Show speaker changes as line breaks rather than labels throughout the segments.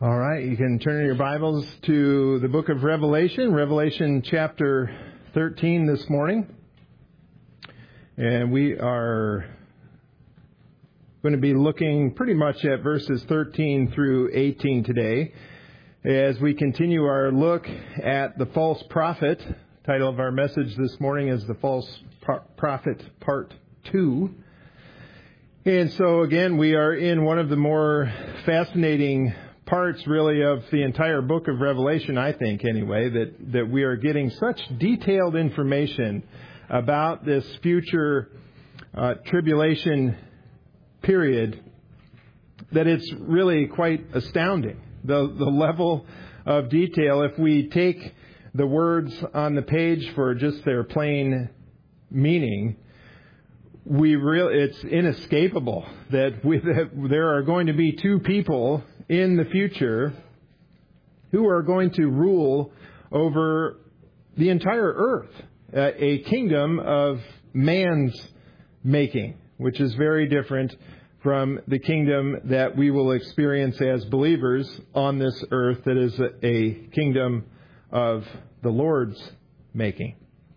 All right, you can turn in your Bibles to the book of Revelation, Revelation chapter 13 this morning. And we are going to be looking pretty much at verses 13 through 18 today as we continue our look at the false prophet. The title of our message this morning is The False Prophet Part 2. And so again, we are in one of the more fascinating parts really of the entire book of Revelation, I think anyway, that we are getting such detailed information about this future tribulation period that it's really quite astounding. The level of detail, if we take the words on the page for just their plain meaning, it's inescapable that there are going to be two people in the future who are going to rule over the entire earth, a kingdom of man's making, which is very different from the kingdom that we will experience as believers on this earth, that is a kingdom of the Lord's making.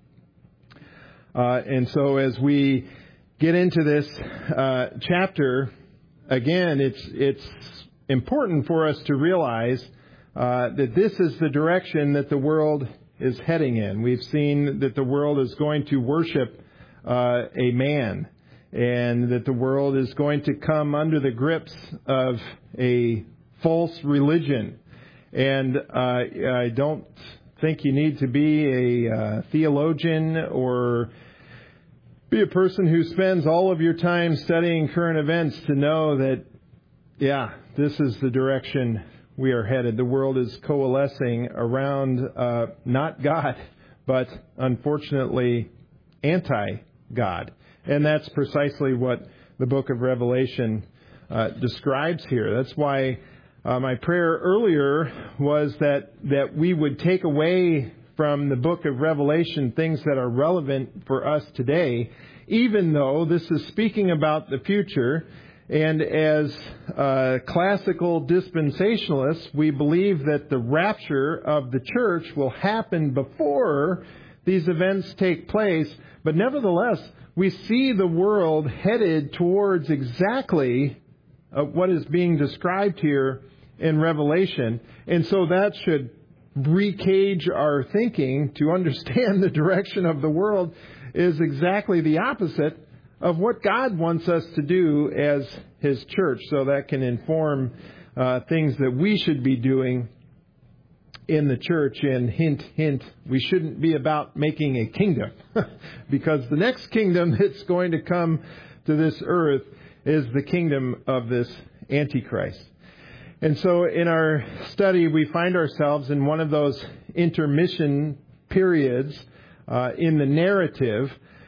And so as we get into this chapter, again, it's important for us to realize that this is the direction that the world is heading in. We've seen that the world is going to worship a man, and that the world is going to come under the grips of a false religion. And I don't think you need to be a theologian or be a person who spends all of your time studying current events to know that, this is the direction we are headed. The world is coalescing around not God, but unfortunately anti-God. And that's precisely what the book of Revelation describes here. That's why my prayer earlier was that we would take away from the book of Revelation things that are relevant for us today, even though this is speaking about the future. And as classical dispensationalists, we believe that the rapture of the church will happen before these events take place. But nevertheless, we see the world headed towards exactly what is being described here in Revelation. And so that should recage our thinking to understand the direction of the world is exactly the opposite of what God wants us to do as His church. So that can inform things that we should be doing in the church. And hint, hint, we shouldn't be about making a kingdom because the next kingdom that's going to come to this earth is the kingdom of this Antichrist. And so in our study, we find ourselves in one of those intermission periods in the narrative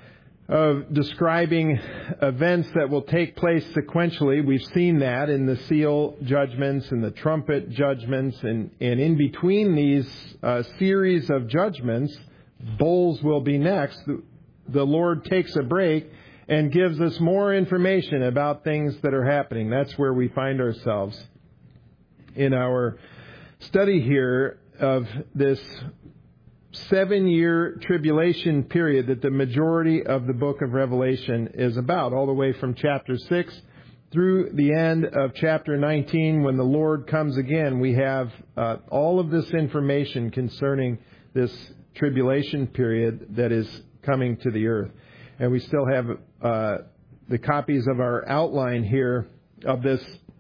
of describing events that will take place sequentially. We've seen that in the seal judgments and the trumpet judgments. And in between these series of judgments, bowls will be next. The Lord takes a break and gives us more information about things that are happening. That's where we find ourselves in our study here of this 7-year tribulation period that the majority of the book of Revelation is about, all the way from chapter 6 through the end of chapter 19. When the Lord comes again, we have all of this information concerning this tribulation period that is coming to the earth. And we still have the copies of our outline here of this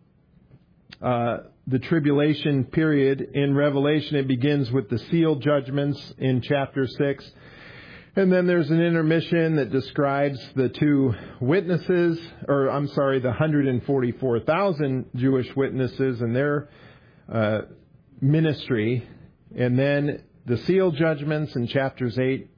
the tribulation period in Revelation. It begins with the seal judgments in chapter 6. And then there's an intermission that describes the two witnesses, the 144,000 Jewish witnesses and their ministry. And then the seal judgments in chapters 8.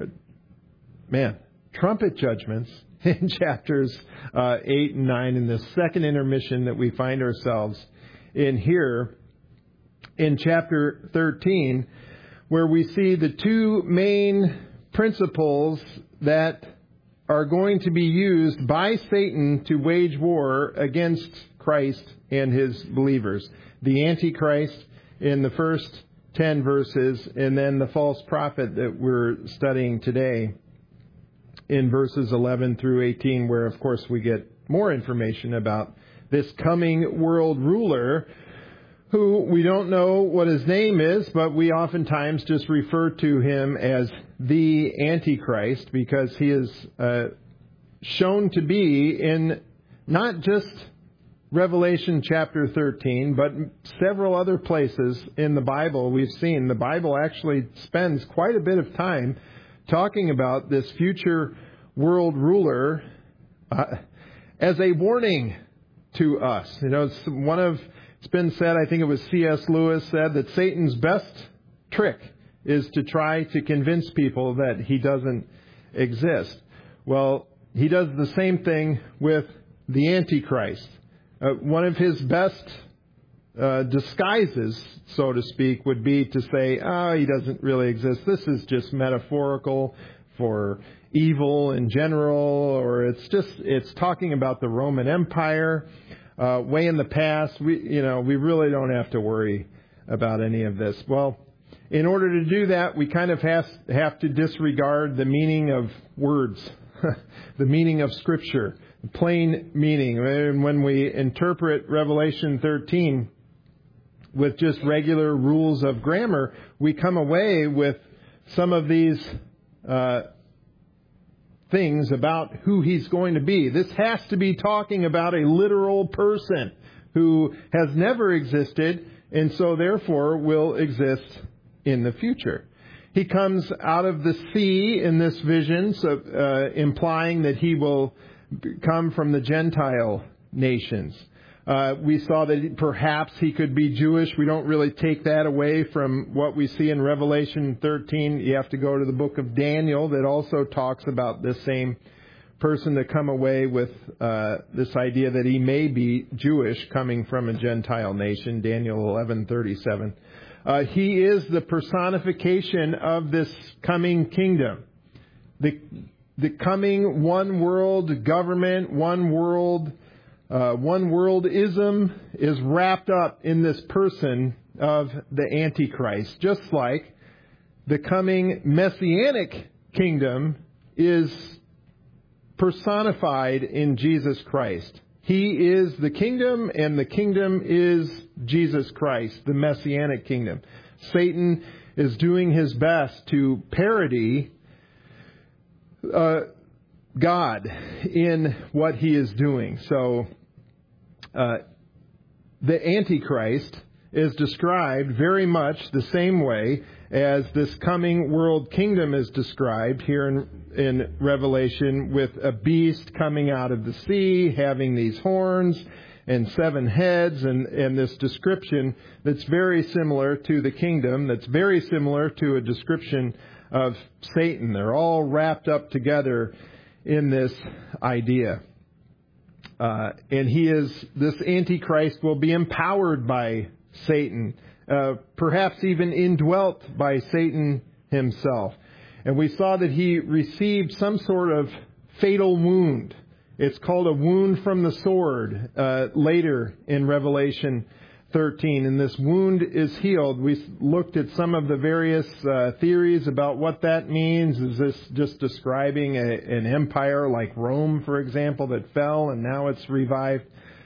Trumpet judgments in chapters 8 and 9. And the second intermission that we find ourselves in here in chapter 13, where we see the two main principles that are going to be used by Satan to wage war against Christ and his believers. The Antichrist in the first 10 verses, and then the false prophet that we're studying today in verses 11 through 18, where, of course, we get more information about this coming world ruler who we don't know what his name is, but we oftentimes just refer to him as the Antichrist because he is shown to be in not just Revelation chapter 13, but several other places in the Bible we've seen. The Bible actually spends quite a bit of time talking about this future world ruler as a warning to us. You know, it's been said, I think it was C.S. Lewis said, that Satan's best trick is to try to convince people that he doesn't exist. Well, he does the same thing with the Antichrist. One of his best disguises, so to speak, would be to say, he doesn't really exist. This is just metaphorical for evil in general, or it's talking about the Roman Empire way in the past. We really don't have to worry about any of this. Well, in order to do that, we kind of have to disregard the meaning of words, the meaning of Scripture, the plain meaning. And when we interpret Revelation 13 with just regular rules of grammar, we come away with some of these things about who he's going to be. This has to be talking about a literal person who has never existed and so therefore will exist in the future. He comes out of the sea in this vision, so, implying that he will come from the Gentile nations. We saw that perhaps he could be Jewish. We don't really take that away from what we see in Revelation 13. You have to go to the book of Daniel that also talks about this same person to come away with this idea that he may be Jewish, coming from a Gentile nation, Daniel 11:37. He is the personification of this coming kingdom. The coming one world government, one worldism is wrapped up in this person of the Antichrist. Just like the coming messianic kingdom is personified in Jesus Christ. He is the kingdom, and the kingdom is Jesus Christ, the messianic kingdom. Satan is doing his best to parody God in what he is doing. So the Antichrist is described very much the same way as this coming world kingdom is described here in Revelation, with a beast coming out of the sea, having these horns and 7 heads, and this description that's very similar to the kingdom, that's very similar to a description of Satan. They're all wrapped up together in this idea. And this Antichrist will be empowered by Satan, perhaps even indwelt by Satan himself. And we saw that he received some sort of fatal wound. It's called a wound from the sword later in Revelation 13. And this wound is healed. We looked at some of the various theories about what that means. Is this just describing an empire like Rome, for example, that fell and now it's revived?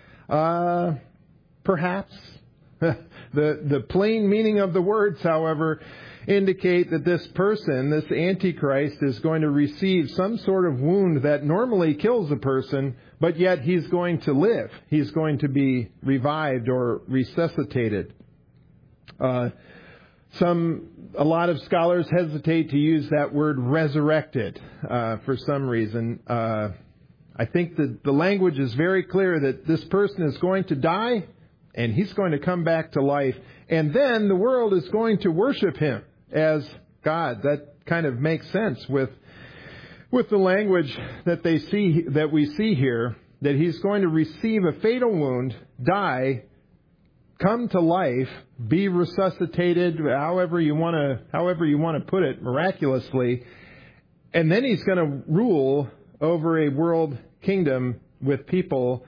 Perhaps. The plain meaning of the words, however, indicate that this person, this Antichrist, is going to receive some sort of wound that normally kills a person, but yet he's going to live. He's going to be revived or resuscitated. A lot of scholars hesitate to use that word resurrected for some reason. I think that the language is very clear that this person is going to die and he's going to come back to life, and then the world is going to worship him as God. That kind of makes sense with the language that we see here, that he's going to receive a fatal wound, die, come to life, be resuscitated, however you want to put it, miraculously, and then he's going to rule over a world kingdom with people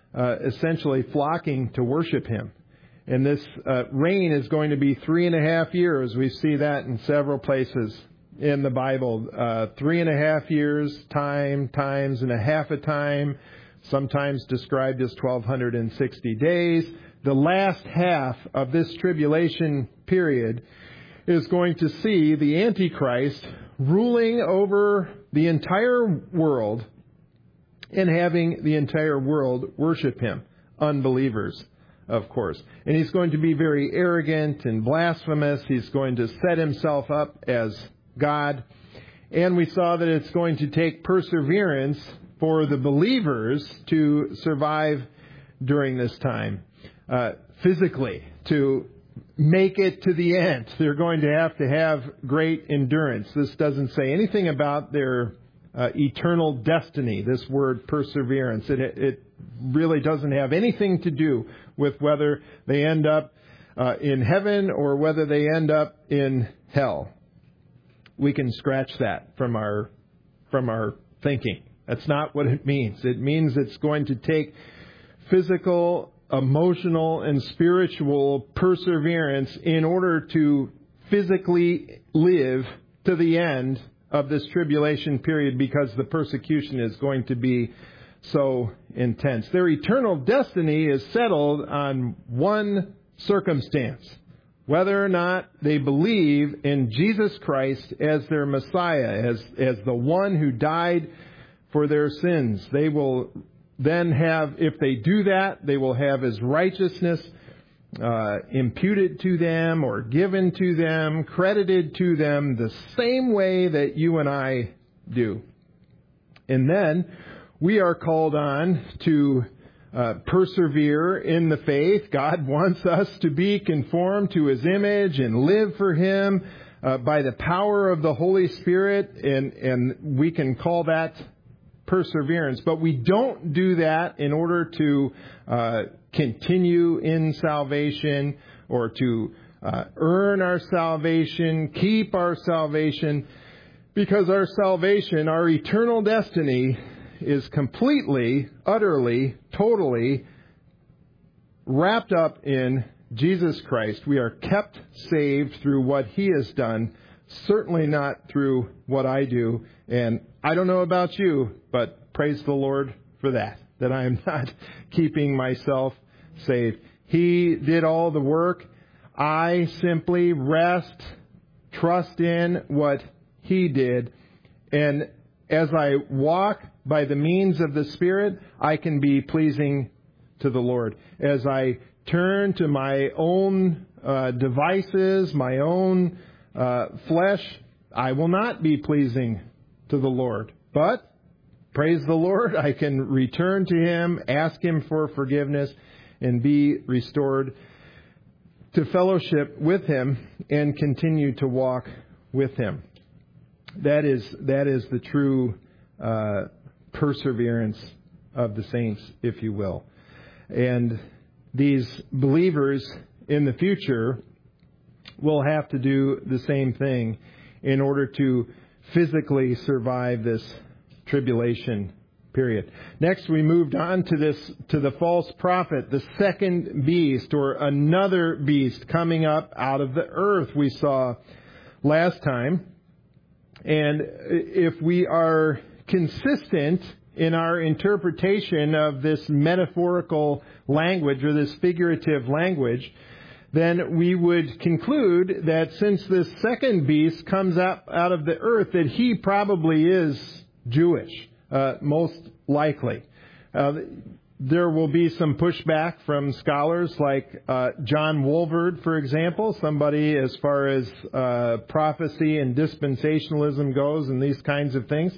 essentially flocking to worship Him. And this reign is going to be 3.5 years. We see that in several places in the Bible. 3.5 years, times and a half a time, sometimes described as 1,260 days. The last half of this tribulation period is going to see the Antichrist ruling over the entire world and having the entire world worship him. Unbelievers, of course. And he's going to be very arrogant and blasphemous. He's going to set himself up as God. And we saw that it's going to take perseverance for the believers to survive during this time. Physically, to make it to the end. They're going to have great endurance. This doesn't say anything about their eternal destiny, this word perseverance. It really doesn't have anything to do with whether they end up in heaven or whether they end up in hell. We can scratch that from our thinking. That's not what it means. It means it's going to take physical, emotional, and spiritual perseverance in order to physically live to the end of this tribulation period, because the persecution is going to be so intense. Their eternal destiny is settled on one circumstance: whether or not they believe in Jesus Christ as their Messiah, as the one who died for their sins. They will then have, if they do that, they will have His righteousness imputed to them or given to them, credited to them the same way that you and I do. And then we are called on to persevere in the faith. God wants us to be conformed to His image and live for Him by the power of the Holy Spirit, and we can call that perseverance. But we don't do that in order to continue in salvation or to earn our salvation, keep our salvation, because our salvation, our eternal destiny, is completely, utterly, totally wrapped up in Jesus Christ. We are kept saved through what He has done, certainly not through what I do. And I don't know about you, but praise the Lord for that I am not keeping myself saved. He did all the work. I simply rest, trust in what He did. And as I walk by the means of the Spirit, I can be pleasing to the Lord. As I turn to my own devices, my own flesh, I will not be pleasing to the Lord. But praise the Lord, I can return to Him, ask Him for forgiveness, and be restored to fellowship with Him and continue to walk with Him. That is the true perseverance of the saints, if you will. And these believers in the future will have to do the same thing in order to physically survive this tribulation period. Next, we moved on to the false prophet, the second beast, or another beast coming up out of the earth, we saw last time. And if we are consistent in our interpretation of this metaphorical language or this figurative language, then we would conclude that since this second beast comes up out of the earth, that he probably is Jewish, most likely. There will be some pushback from scholars like John Wolverd, for example, somebody as far as prophecy and dispensationalism goes and these kinds of things.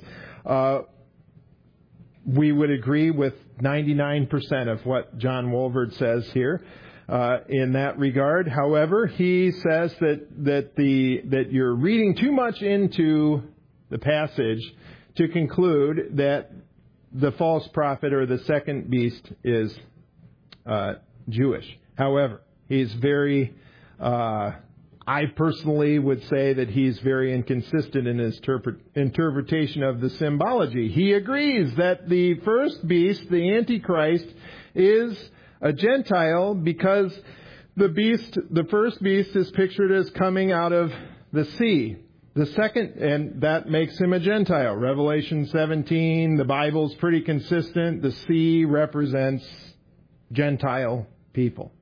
We would agree with 99% of what John Wolverd says here in that regard. However, he says that you're reading too much into the passage to conclude that the false prophet or the second beast is Jewish. However, he's very, I personally would say that he's very inconsistent in his interpretation of the symbology. He agrees that the first beast, the Antichrist, is a Gentile because the first beast is pictured as coming out of the sea. The second, and that makes him a Gentile. Revelation 17, the Bible's pretty consistent. The sea represents Gentile people.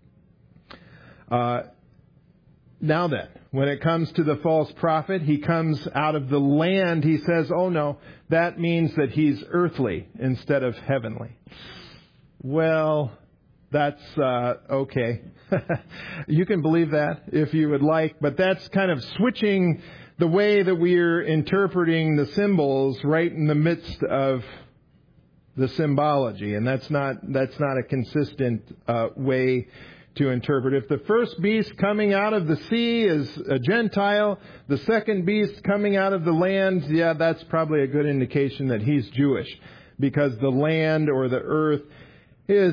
Now then, when it comes to the false prophet, he comes out of the land. He says, oh no, that means that he's earthly instead of heavenly. Well, that's okay. You can believe that if you would like, but that's kind of switching the way that we're interpreting the symbols right in the midst of the symbology, and that's not a consistent way to interpret. If the first beast coming out of the sea is a Gentile, the second beast coming out of the land, yeah, that's probably a good indication that he's Jewish, because the land or the earth is,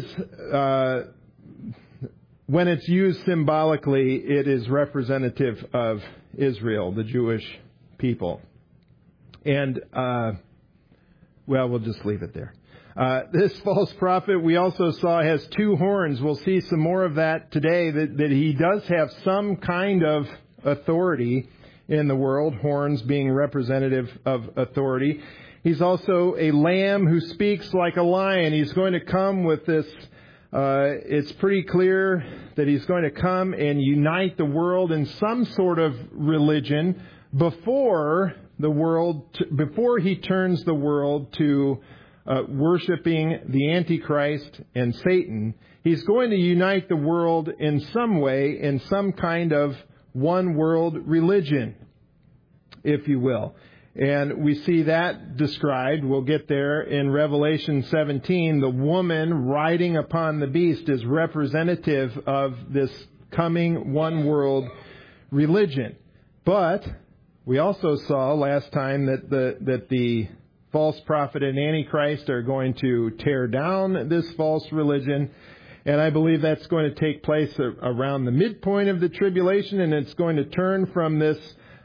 when it's used symbolically, it is representative of Israel, the Jewish people. And, we'll just leave it there. This false prophet we also saw has two horns. We'll see some more of that today, that he does have some kind of authority in the world, horns being representative of authority. He's also a lamb who speaks like a lion. He's going to come with this, it's pretty clear that he's going to come and unite the world in some sort of religion before he turns the world to worshiping the Antichrist and Satan. He's going to unite the world in some way, in some kind of one world religion, if you will. And we see that described, we'll get there, in Revelation 17. The woman riding upon the beast is representative of this coming one world religion. But we also saw last time that the false prophet and Antichrist are going to tear down this false religion. And I believe that's going to take place around the midpoint of the tribulation, and it's going to turn from this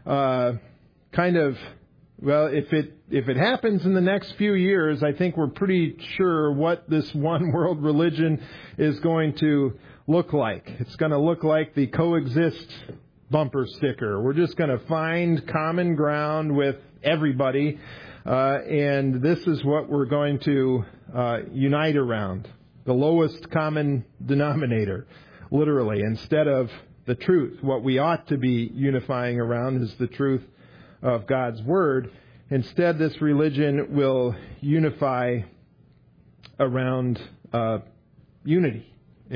kind of, well, if it happens in the next few years, I think we're pretty sure what this one world religion is going to look like. It's going to look like the coexist bumper sticker. We're just going to find common ground with everybody, and this is what we're going to unite around. The lowest common denominator, literally, instead of the truth. What we ought to be unifying around is the truth of God's Word. Instead, this religion will unify around unity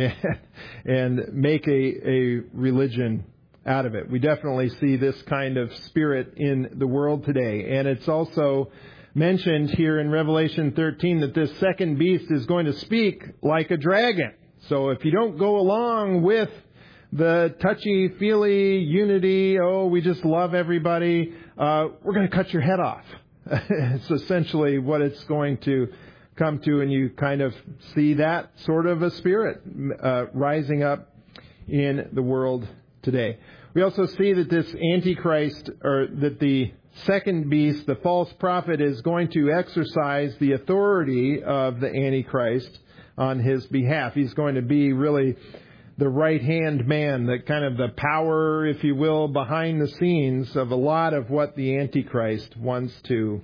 and make a religion out of it. We definitely see this kind of spirit in the world today. And it's also mentioned here in Revelation 13 that this second beast is going to speak like a dragon. So if you don't go along with the touchy-feely unity, we just love everybody, we're going to cut your head off. It's essentially what it's going to come to, and you kind of see that sort of a spirit rising up in the world today. We also see that this Antichrist, or that the second beast, the false prophet, is going to exercise the authority of the Antichrist on his behalf. He's going to be really the right-hand man, the kind of the power, if you will, behind the scenes of a lot of what the Antichrist wants to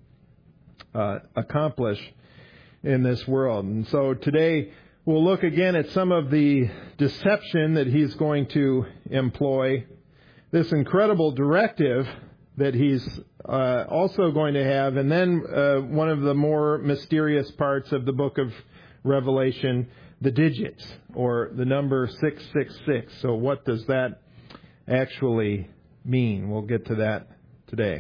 accomplish in this world. And so today we'll look again at some of the deception that he's going to employ, this incredible directive that he's also going to have, and then one of the more mysterious parts of the book of Revelation, the digits, or the number 666. So what does that actually mean? We'll get to that today.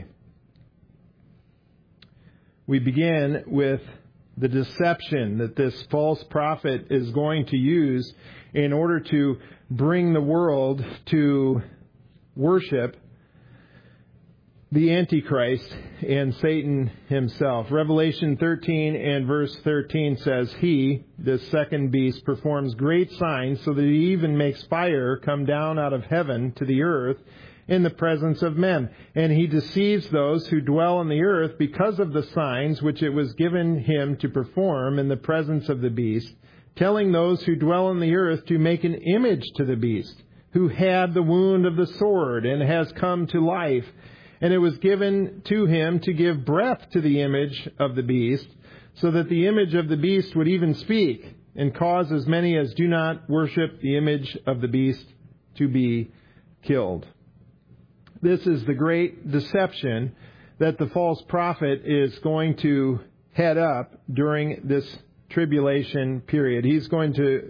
We begin with the deception that this false prophet is going to use in order to bring the world to worship the Antichrist and Satan himself. Revelation 13 and verse 13 says, He, this second beast, performs great signs so that he even makes fire come down out of heaven to the earth in the presence of men. And he deceives those who dwell on the earth because of the signs which it was given him to perform in the presence of the beast, telling those who dwell on the earth to make an image to the beast, who had the wound of the sword and has come to life. And it was given to him to give breath to the image of the beast, so that the image of the beast would even speak, and cause as many as do not worship the image of the beast to be killed. This is the great deception that the false prophet is going to head up during this tribulation period. He's going to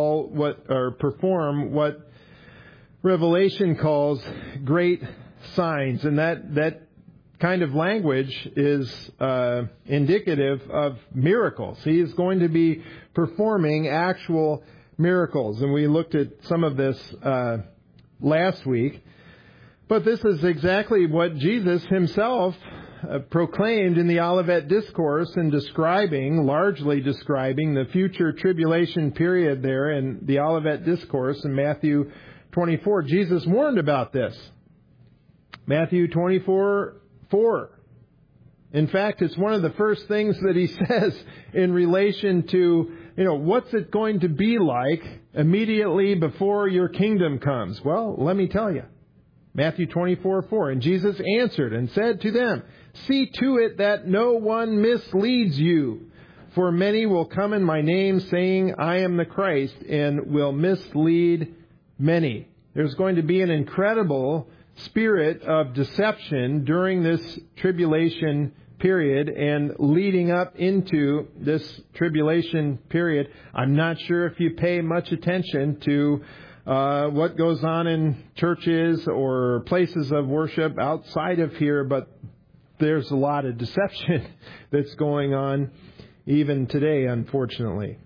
perform what Revelation calls great signs, and that kind of language is indicative of miracles. He is going to be performing actual miracles, and we looked at some of this last week. But this is exactly what Jesus himself proclaimed in the Olivet Discourse and largely describing the future tribulation period there in the Olivet Discourse in Matthew 24. Jesus warned about this. Matthew 24:4. In fact, it's one of the first things that he says in relation to, what's it going to be like immediately before your kingdom comes? Well, let me tell you. Matthew 24:4. And Jesus answered and said to them, "See to it that no one misleads you. For many will come in my name, saying, I am the Christ, and will mislead many." There's going to be an incredible spirit of deception during this tribulation period and leading up into this tribulation period. I'm not sure if you pay much attention to what goes on in churches or places of worship outside of here, but there's a lot of deception that's going on even today, unfortunately.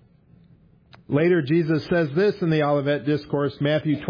Later, Jesus says this in the Olivet Discourse, Matthew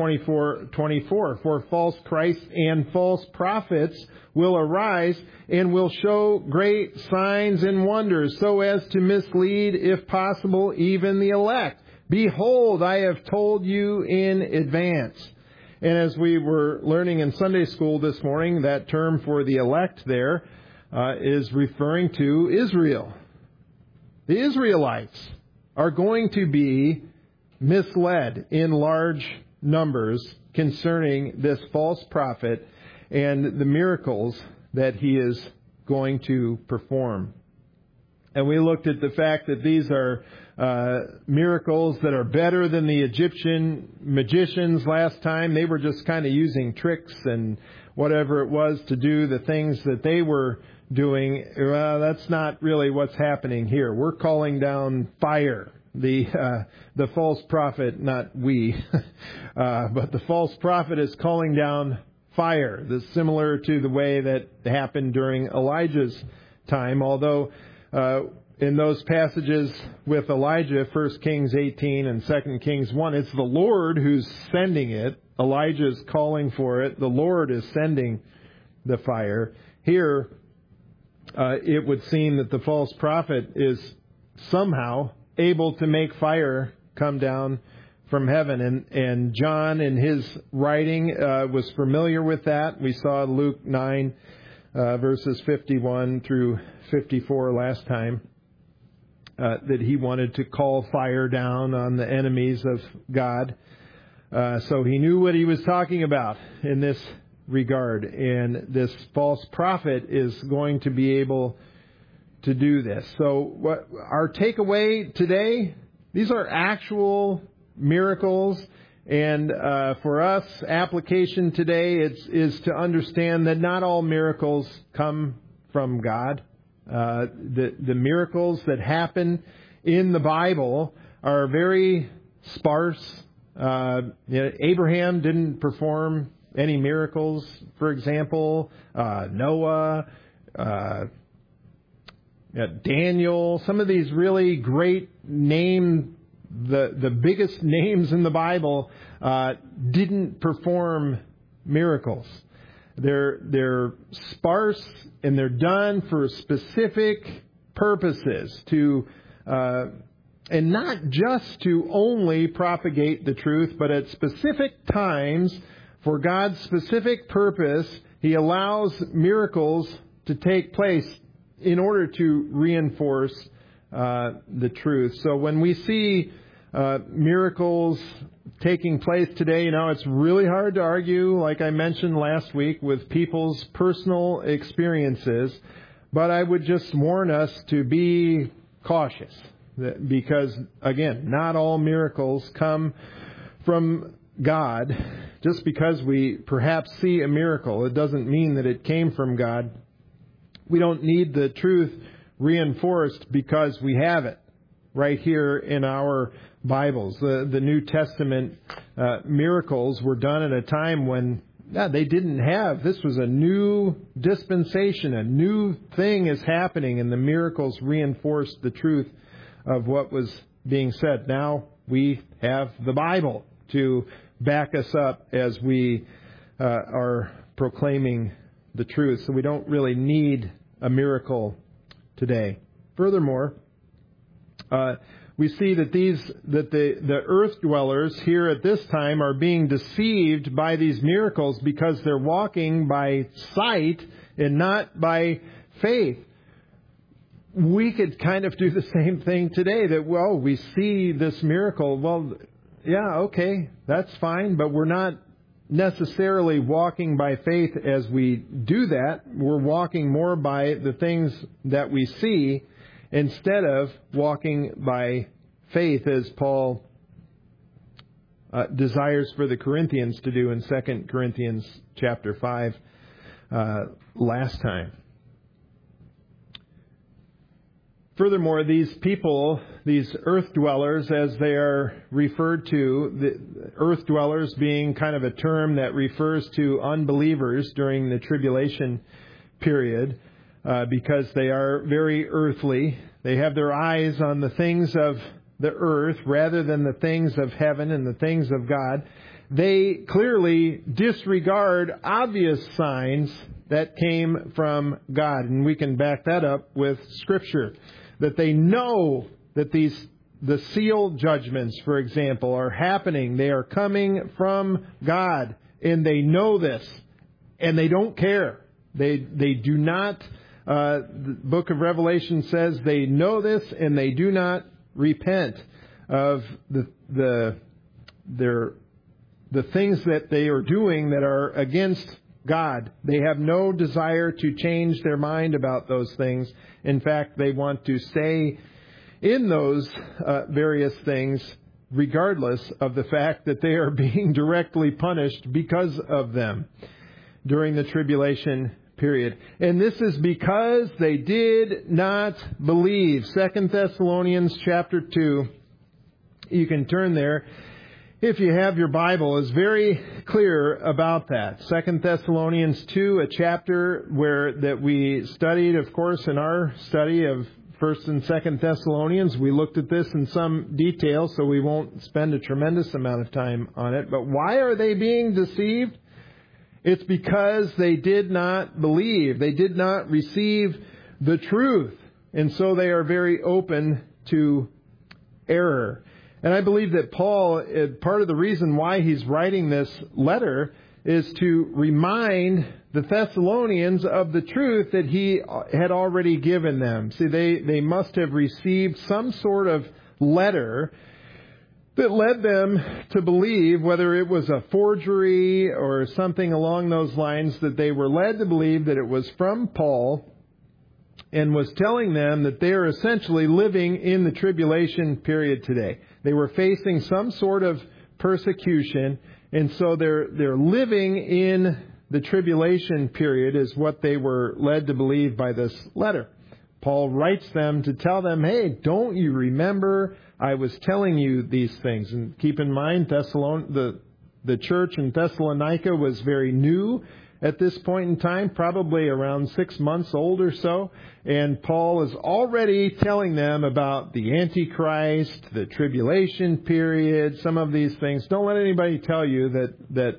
24:24, "For false Christs and false prophets will arise and will show great signs and wonders, so as to mislead, if possible, even the elect. Behold, I have told you in advance." And as we were learning in Sunday school this morning, that term for the elect there is referring to Israel. The Israelites are going to be misled in large numbers concerning this false prophet and the miracles that he is going to perform. And we looked at the fact that these are miracles that are better than the Egyptian magicians last time. They were just kind of using tricks and whatever it was to do the things that they were doing. That's not really what's happening here. We're calling down fire. The false prophet, not we, but the false prophet is calling down fire. This is similar to the way that happened during Elijah's time, although in those passages with Elijah, 1 Kings 18 and 2 Kings 1, it's the Lord who's sending it. Elijah's calling for it. The Lord is sending the fire. Here, it would seem that the false prophet is somehow able to make fire come down from heaven. And John, in his writing, was familiar with that. We saw Luke 9, verses 51 through 54 last time, that he wanted to call fire down on the enemies of God. So he knew what he was talking about in this regard. And this false prophet is going to be able to do this. So what our takeaway today, these are actual miracles. And for us, application today is to understand that not all miracles come from God. The miracles that happen in the Bible are very sparse. Abraham didn't perform any miracles, for example. Noah, Daniel, some of these really great the biggest names in the Bible didn't perform miracles. They're sparse and they're done for specific purposes and not just to only propagate the truth, but at specific times for God's specific purpose, He allows miracles to take place in order to reinforce the truth. So when we see miracles taking place today. It's really hard to argue, like I mentioned last week, with people's personal experiences. But I would just warn us to be cautious. Because, again, not all miracles come from God. Just because we perhaps see a miracle, it doesn't mean that it came from God. We don't need the truth reinforced because we have it right here in our Bibles. The New Testament miracles were done at a time when they didn't have. This was a new dispensation. A new thing is happening, and the miracles reinforced the truth of what was being said. Now we have the Bible to back us up as we are proclaiming the truth. So we don't really need a miracle today. Furthermore, we see that the earth dwellers here at this time are being deceived by these miracles because they're walking by sight and not by faith. We could kind of do the same thing today, that, we see this miracle. Well, yeah, okay, that's fine, but we're not necessarily walking by faith as we do that. We're walking more by the things that we see instead of walking by faith, as Paul desires for the Corinthians to do in 2 Corinthians chapter 5 last time. Furthermore, these people, these earth dwellers, as they are referred to, the earth dwellers being kind of a term that refers to unbelievers during the tribulation period, because they are very earthly. They have their eyes on the things of the earth rather than the things of heaven and the things of God. They clearly disregard obvious signs that came from God. And we can back that up with Scripture. That they know that the seal judgments, for example, are happening. They are coming from God. And they know this. And they don't care. They do not. The book of Revelation says they know this and they do not repent of the things that they are doing that are against God. They have no desire to change their mind about those things. In fact, they want to stay in those various things regardless of the fact that they are being directly punished because of them during the tribulation period. And this is because they did not believe. 2 Thessalonians chapter 2, you can turn there if you have your Bible, is very clear about that. 2 Thessalonians 2, a chapter that we studied, of course, in our study of 1st and 2nd Thessalonians. We looked at this in some detail, so we won't spend a tremendous amount of time on it. But why are they being deceived? It's because they did not believe. They did not receive the truth. And so they are very open to error. And I believe that Paul, part of the reason why he's writing this letter is to remind the Thessalonians of the truth that he had already given them. See, they must have received some sort of letter that led them to believe, whether it was a forgery or something along those lines, that they were led to believe that it was from Paul and was telling them that they are essentially living in the tribulation period today. They were facing some sort of persecution, and so they're living in the tribulation period is what they were led to believe by this letter. Paul writes them to tell them, hey, don't you remember I was telling you these things? And keep in mind, the church in Thessalonica was very new at this point in time, probably around 6 months old or so. And Paul is already telling them about the Antichrist, the tribulation period, some of these things. Don't let anybody tell you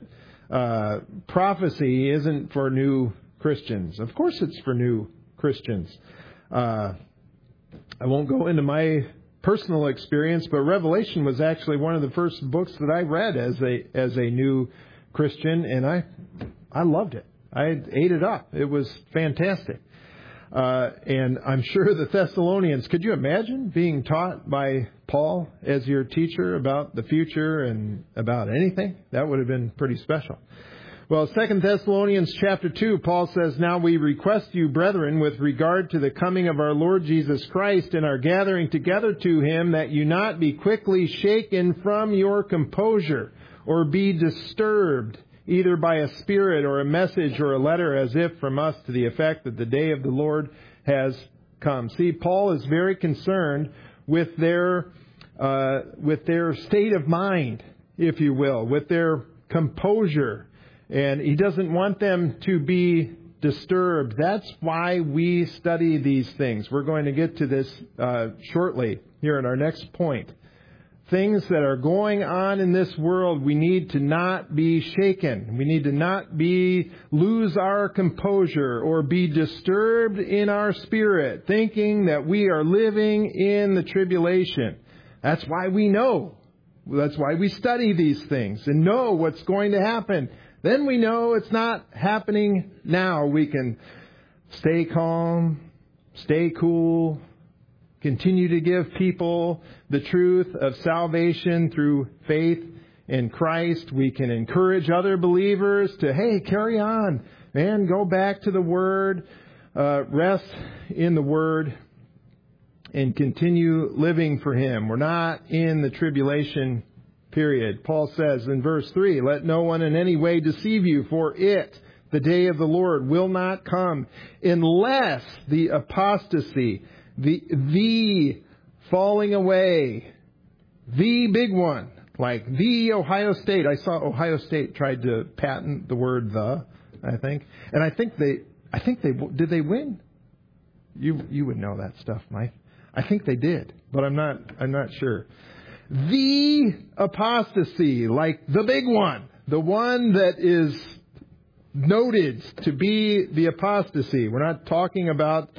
that prophecy isn't for new Christians. Of course it's for new Christians. I won't go into my personal experience, but Revelation was actually one of the first books that I read as a new Christian, and I loved it. I ate it up. It was fantastic. And I'm sure the Thessalonians, could you imagine being taught by Paul as your teacher about the future and about anything? That would have been pretty special. Well, 2 Thessalonians chapter 2, Paul says, "Now we request you, brethren, with regard to the coming of our Lord Jesus Christ and our gathering together to Him, that you not be quickly shaken from your composure, or be disturbed, either by a spirit or a message or a letter, as if from us, to the effect that the day of the Lord has come." See, Paul is very concerned with their state of mind, if you will, with their composure. And he doesn't want them to be disturbed. That's why we study these things. We're going to get to this shortly here in our next point. Things that are going on in this world, we need to not be shaken. We need to not lose our composure or be disturbed in our spirit, thinking that we are living in the tribulation. That's why we know. That's why we study these things and know what's going to happen. Then we know it's not happening now. We can stay calm, stay cool, continue to give people the truth of salvation through faith in Christ. We can encourage other believers to, hey, carry on, man, go back to the Word, rest in the Word, and continue living for Him. We're not in the tribulation period. Paul says in verse 3, "Let no one in any way deceive you, for it, the day of the Lord, will not come unless the apostasy, the falling away, the big one, like the Ohio State." I saw Ohio State tried to patent the word "the," I think. And I think they did they win? You would know that stuff, Mike. I think they did, but I'm not sure. The apostasy, like the big one, the one that is noted to be the apostasy. We're not talking about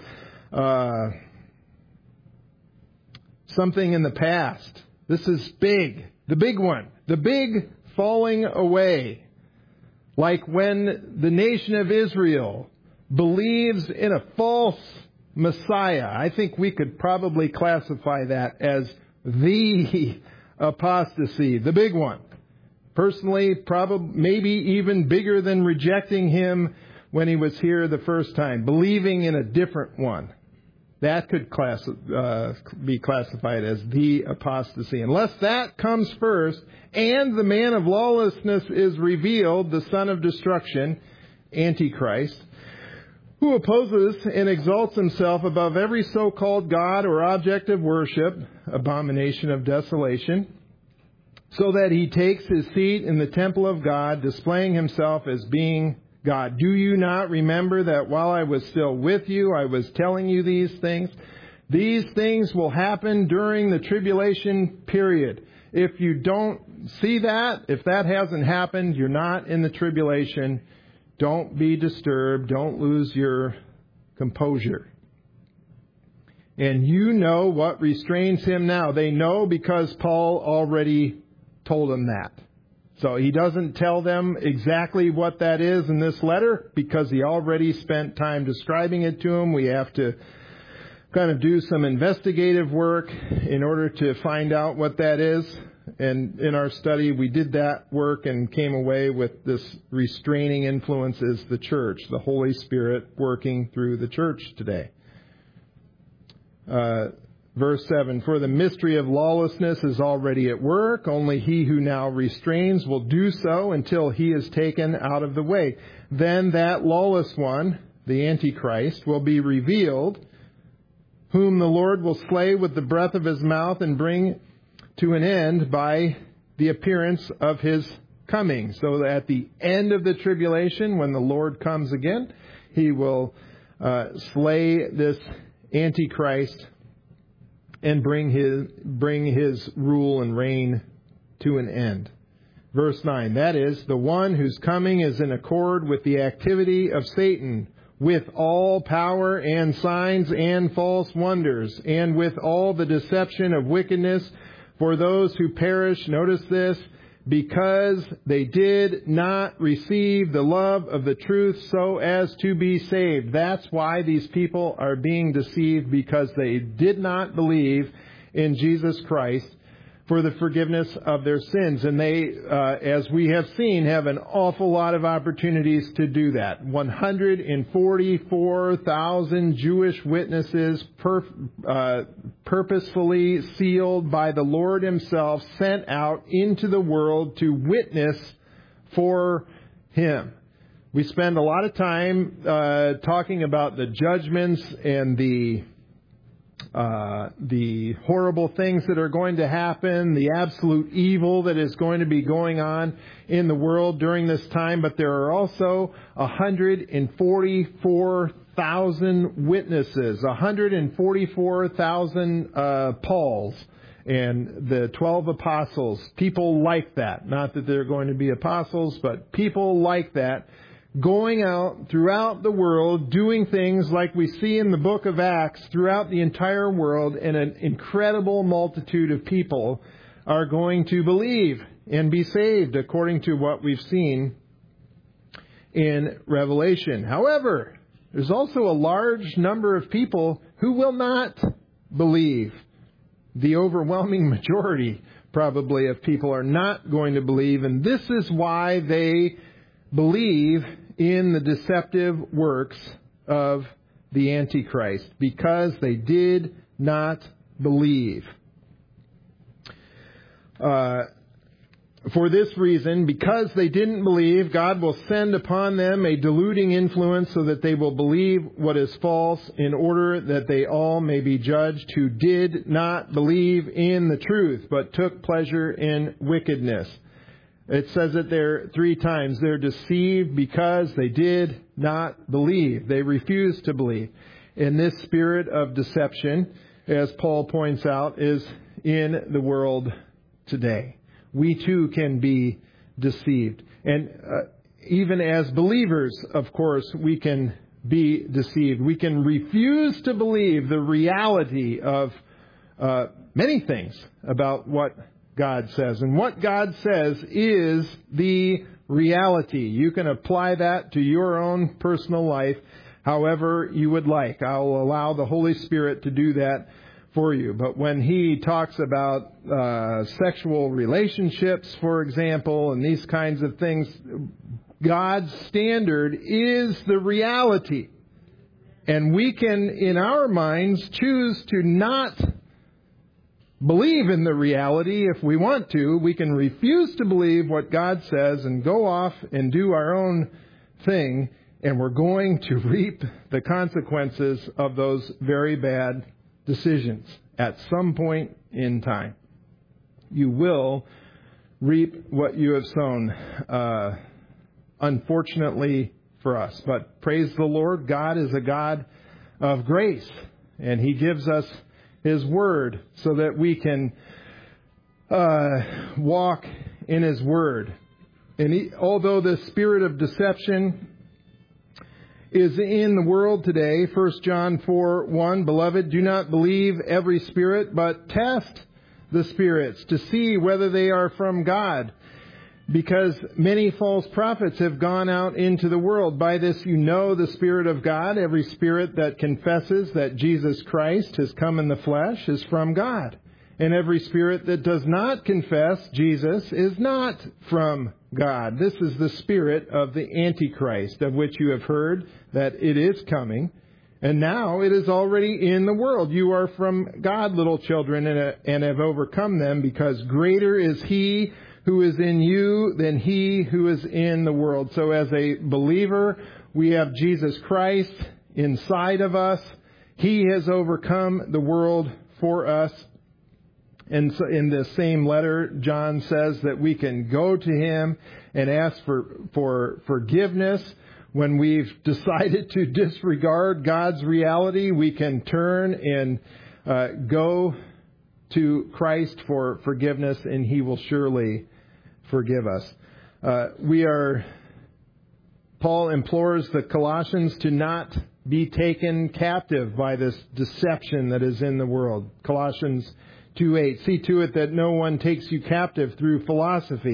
something in the past. This is big, the big one, the big falling away. Like when the nation of Israel believes in a false Messiah. I think we could probably classify that as the apostasy, the big one. Personally, probably, maybe even bigger than rejecting Him when He was here the first time, believing in a different one. That could be classified as the apostasy. Unless that comes first, and the man of lawlessness is revealed, the son of destruction, Antichrist, who opposes and exalts himself above every so-called God or object of worship, abomination of desolation, so that he takes his seat in the temple of God, displaying himself as being God. Do you not remember that while I was still with you, I was telling you these things? These things will happen during the tribulation period. If you don't see that, if that hasn't happened, you're not in the tribulation. Don't be disturbed. Don't lose your composure. And you know what restrains him now. They know because Paul already told them that. So he doesn't tell them exactly what that is in this letter because he already spent time describing it to them. We have to kind of do some investigative work in order to find out what that is. And in our study, we did that work and came away with this restraining influence is the church, the Holy Spirit working through the church today. Verse 7, "For the mystery of lawlessness is already at work. Only he who now restrains will do so until he is taken out of the way. Then that lawless one, the Antichrist, will be revealed, whom the Lord will slay with the breath of His mouth and bring to an end by the appearance of His coming." So that at the end of the tribulation, when the Lord comes again, He will slay this Antichrist and bring his rule and reign to an end. Verse 9, "That is, the one whose coming is in accord with the activity of Satan, with all power and signs and false wonders, and with all the deception of wickedness for those who perish," notice this, because they did not receive the love of the truth so as to be saved. That's why these people are being deceived, because they did not believe in Jesus Christ for the forgiveness of their sins. And they, as we have seen, have an awful lot of opportunities to do that. 144,000 Jewish witnesses purposefully sealed by the Lord Himself, sent out into the world to witness for Him. We spend a lot of time talking about the judgments and the horrible things that are going to happen, the absolute evil that is going to be going on in the world during this time. But there are also 144,000 witnesses, 144,000 Pauls, and the 12 apostles, people like that. Not that they're going to be apostles, but people like that, going out throughout the world, doing things like we see in the book of Acts throughout the entire world, and an incredible multitude of people are going to believe and be saved according to what we've seen in Revelation. However, there's also a large number of people who will not believe. The overwhelming majority, probably, of people are not going to believe, and this is why they believe in the deceptive works of the Antichrist, because they did not believe. For this reason, because they didn't believe, God will send upon them a deluding influence so that they will believe what is false, in order that they all may be judged who did not believe in the truth, but took pleasure in wickedness. It says it there 3 times. They're deceived because they did not believe. They refused to believe. And this spirit of deception, as Paul points out, is in the world today. We too can be deceived. And even as believers, of course, we can be deceived. We can refuse to believe the reality of many things about what God says. And what God says is the reality. You can apply that to your own personal life however you would like. I'll allow the Holy Spirit to do that for you. But when He talks about sexual relationships, for example, and these kinds of things, God's standard is the reality. And we can, in our minds, choose to not believe in the reality if we want to. We can refuse to believe what God says and go off and do our own thing, and we're going to reap the consequences of those very bad decisions at some point in time. You will reap what you have sown, unfortunately for us. But praise the Lord, God is a God of grace, and He gives us His Word so that we can walk in His Word. And although the spirit of deception is in the world today, 1 John 4:1, Beloved, do not believe every spirit, but test the spirits to see whether they are from God, because many false prophets have gone out into the world. By this you know the Spirit of God. Every spirit that confesses that Jesus Christ has come in the flesh is from God. And every spirit that does not confess Jesus is not from God. This is the spirit of the Antichrist, of which you have heard that it is coming. And now it is already in the world. You are from God, little children, and have overcome them, because greater is He who is in you than he who is in the world. So as a believer, we have Jesus Christ inside of us. He has overcome the world for us. And so in the same letter, John says that we can go to Him and ask for forgiveness. When we've decided to disregard God's reality, we can turn and go to Christ for forgiveness, and He will surely forgive us. Paul implores the Colossians to not be taken captive by this deception that is in the world. Colossians 2:8, see to it that no one takes you captive through philosophy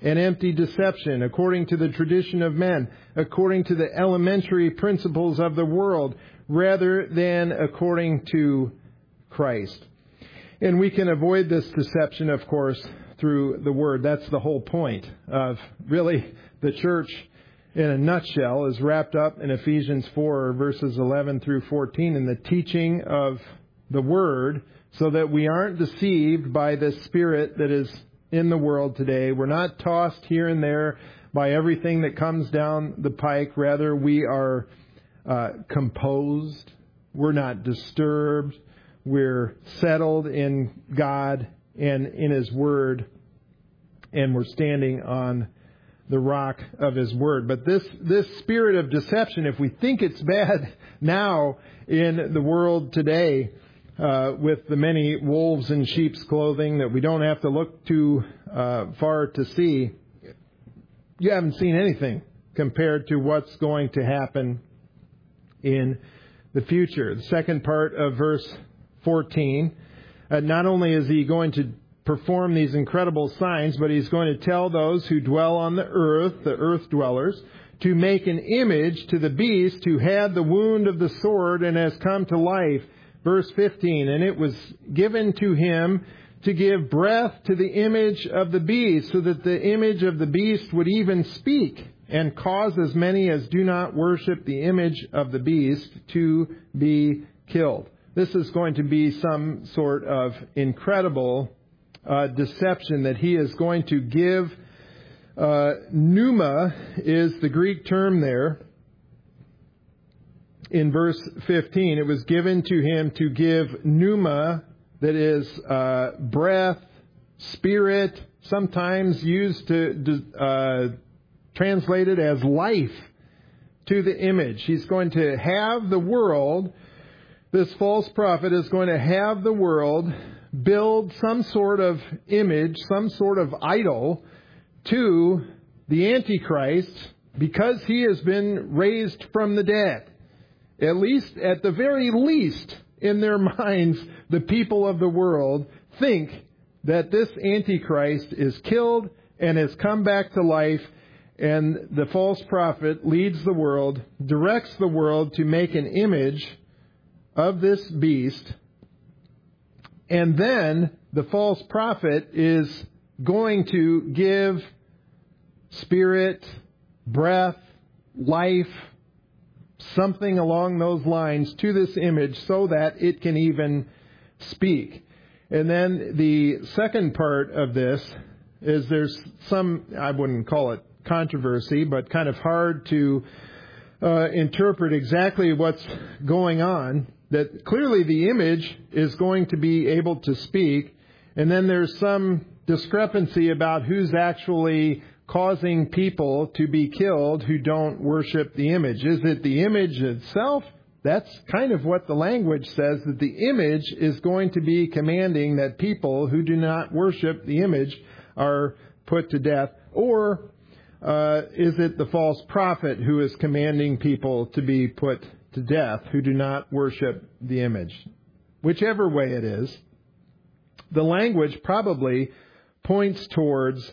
and empty deception, according to the tradition of men, according to the elementary principles of the world, rather than according to Christ. And we can avoid this deception, of course, through the Word. That's the whole point of really the church in a nutshell is wrapped up in Ephesians 4, verses 11 through 14, in the teaching of the Word, so that we aren't deceived by the spirit that is in the world today. We're not tossed here and there by everything that comes down the pike. Rather, we are composed. We're not disturbed. We're settled in God and in His Word, and we're standing on the rock of His Word. But this spirit of deception, if we think it's bad now in the world today, with the many wolves in sheep's clothing that we don't have to look too far to see, you haven't seen anything compared to what's going to happen in the future. The second part of verse 14, not only is He going to perform these incredible signs, but He's going to tell those who dwell on the earth dwellers, to make an image to the beast who had the wound of the sword and has come to life. Verse 15, and it was given to him to give breath to the image of the beast, so that the image of the beast would even speak, and cause as many as do not worship the image of the beast to be killed. This is going to be some sort of incredible deception that he is going to give. Pneuma is the Greek term there. In verse 15, it was given to him to give pneuma, that is breath, spirit, sometimes used to translate it as life, to the image. He's going to have the world, this false prophet is going to have the world build some sort of image, some sort of idol to the Antichrist, because he has been raised from the dead. At the very least, in their minds, the people of the world think that this Antichrist is killed and has come back to life, and the false prophet leads the world, directs the world to make an image of this beast, and then the false prophet is going to give spirit, breath, life, something along those lines to this image so that it can even speak. And then the second part of this is there's some, I wouldn't call it controversy, but kind of hard to interpret exactly what's going on. That clearly the image is going to be able to speak, and then there's some discrepancy about who's actually causing people to be killed who don't worship the image. Is it the image itself? That's kind of what the language says, that the image is going to be commanding that people who do not worship the image are put to death. Or is it the false prophet who is commanding people to be put to death who do not worship the image? Whichever way it is, the language probably points towards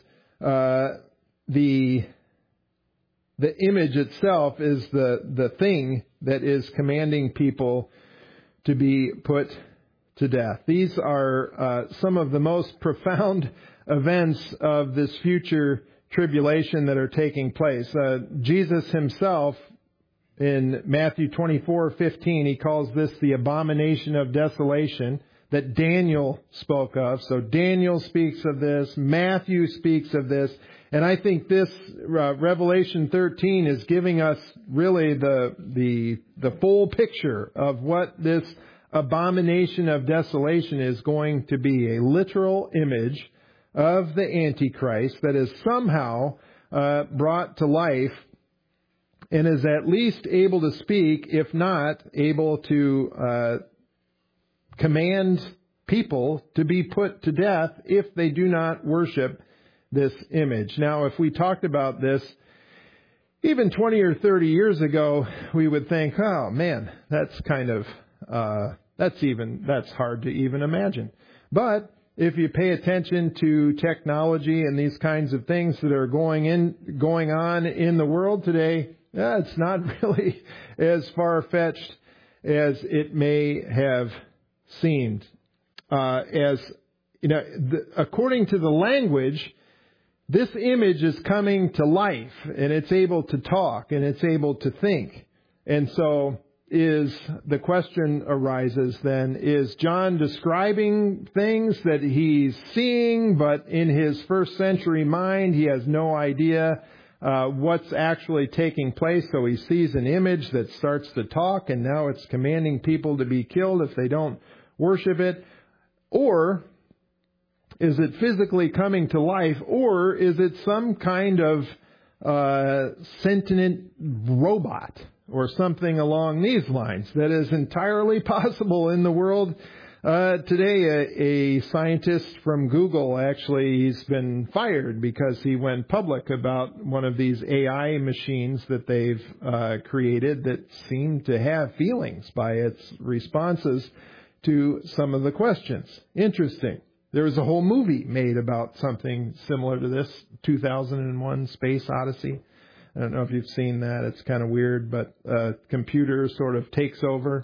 the image itself is the thing that is commanding people to be put to death. These are some of the most profound events of this future tribulation that are taking place. Jesus himself, in Matthew 24:15, he calls this the abomination of desolation that Daniel spoke of. So Daniel speaks of this, Matthew speaks of this, and I think this Revelation 13 is giving us really the full picture of what this abomination of desolation is going to be. A literal image of the Antichrist that is somehow brought to life and is at least able to speak, if not able to command people to be put to death if they do not worship this image. Now, if we talked about this even 20 or 30 years ago, we would think, oh man, that's kind of, that's hard to even imagine. But if you pay attention to technology and these kinds of things that are going on in the world today, it's not really as far-fetched as it may have seemed. According to the language, this image is coming to life, and it's able to talk, and it's able to think. And so the question arises then, is John describing things that he's seeing, but in his first century mind, he has no idea what's actually taking place? So he sees an image that starts to talk, and now it's commanding people to be killed if they don't worship it. Or is it physically coming to life, or is it some kind of sentient robot or something along these lines? That is entirely possible in the world today. A scientist from Google, actually, he's been fired because he went public about one of these AI machines that they've created that seemed to have feelings by its responses to some of the questions. Interesting. There was a whole movie made about something similar to this, 2001 Space Odyssey. I don't know if you've seen that. It's kind of weird, but a computer sort of takes over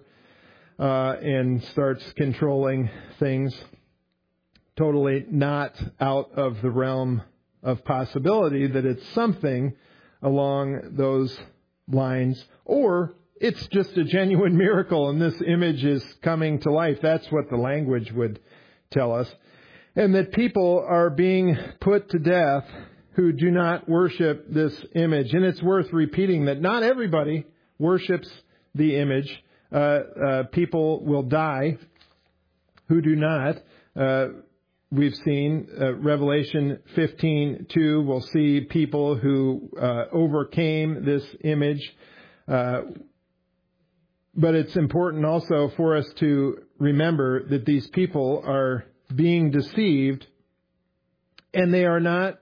and starts controlling things. Totally not out of the realm of possibility that it's something along those lines, or it's just a genuine miracle and this image is coming to life. That's what the language would tell us. And that people are being put to death who do not worship this image. And it's worth repeating that not everybody worships the image. People will die who do not. We've seen Revelation 15:2. We'll see people who overcame this image. But it's important also for us to remember that these people are being deceived, and they are not.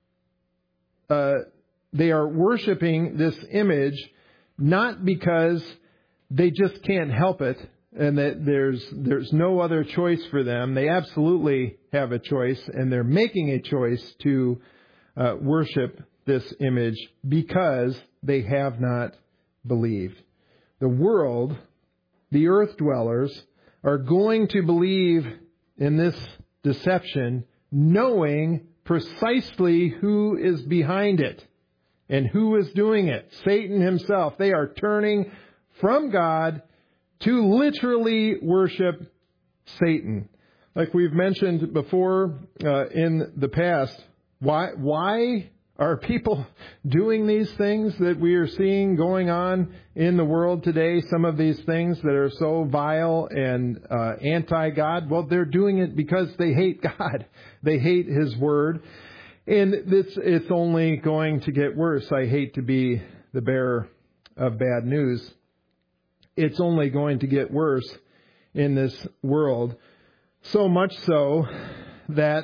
They are worshiping this image not because they just can't help it, and that there's no other choice for them. They absolutely have a choice, and they're making a choice to worship this image because they have not believed. The world, the earth dwellers, are going to believe in this deception, knowing precisely who is behind it and who is doing it. Satan himself. They are turning from God to literally worship Satan. Like we've mentioned before in the past, why are people doing these things that we are seeing going on in the world today? Some of these things that are so vile and anti-God. Well, they're doing it because they hate God. They hate His Word. And it's only going to get worse. I hate to be the bearer of bad news. It's only going to get worse in this world. So much so that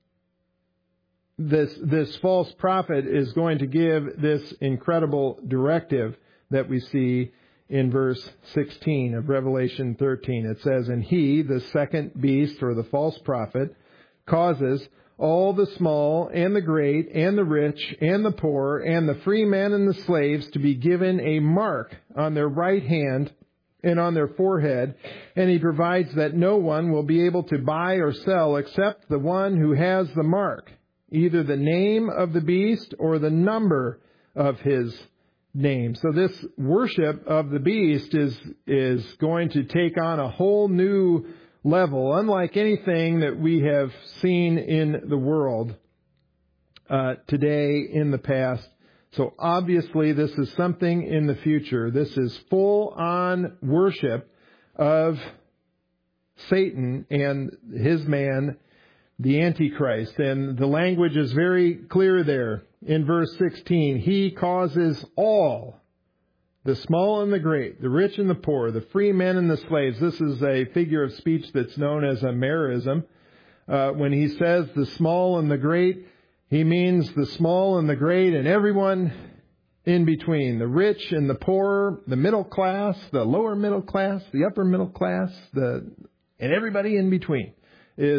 this false prophet is going to give this incredible directive that we see in verse 16 of Revelation 13. It says, "And he, the second beast, or the false prophet, causes all the small and the great and the rich and the poor and the free men and the slaves to be given a mark on their right hand and on their forehead, and he provides that no one will be able to buy or sell except the one who has the mark, either the name of the beast or the number of his name." So this worship of the beast is going to take on a whole new level, unlike anything that we have seen in the world today, in the past. So obviously this is something in the future. This is full-on worship of Satan and his man, the Antichrist. And the language is very clear there in verse 16. He causes all, the small and the great, the rich and the poor, the free men and the slaves. This is a figure of speech that's known as a merism. When he says the small and the great, he means the small and the great and everyone in between. The rich and the poor, the middle class, the lower middle class, the upper middle class, and everybody in between is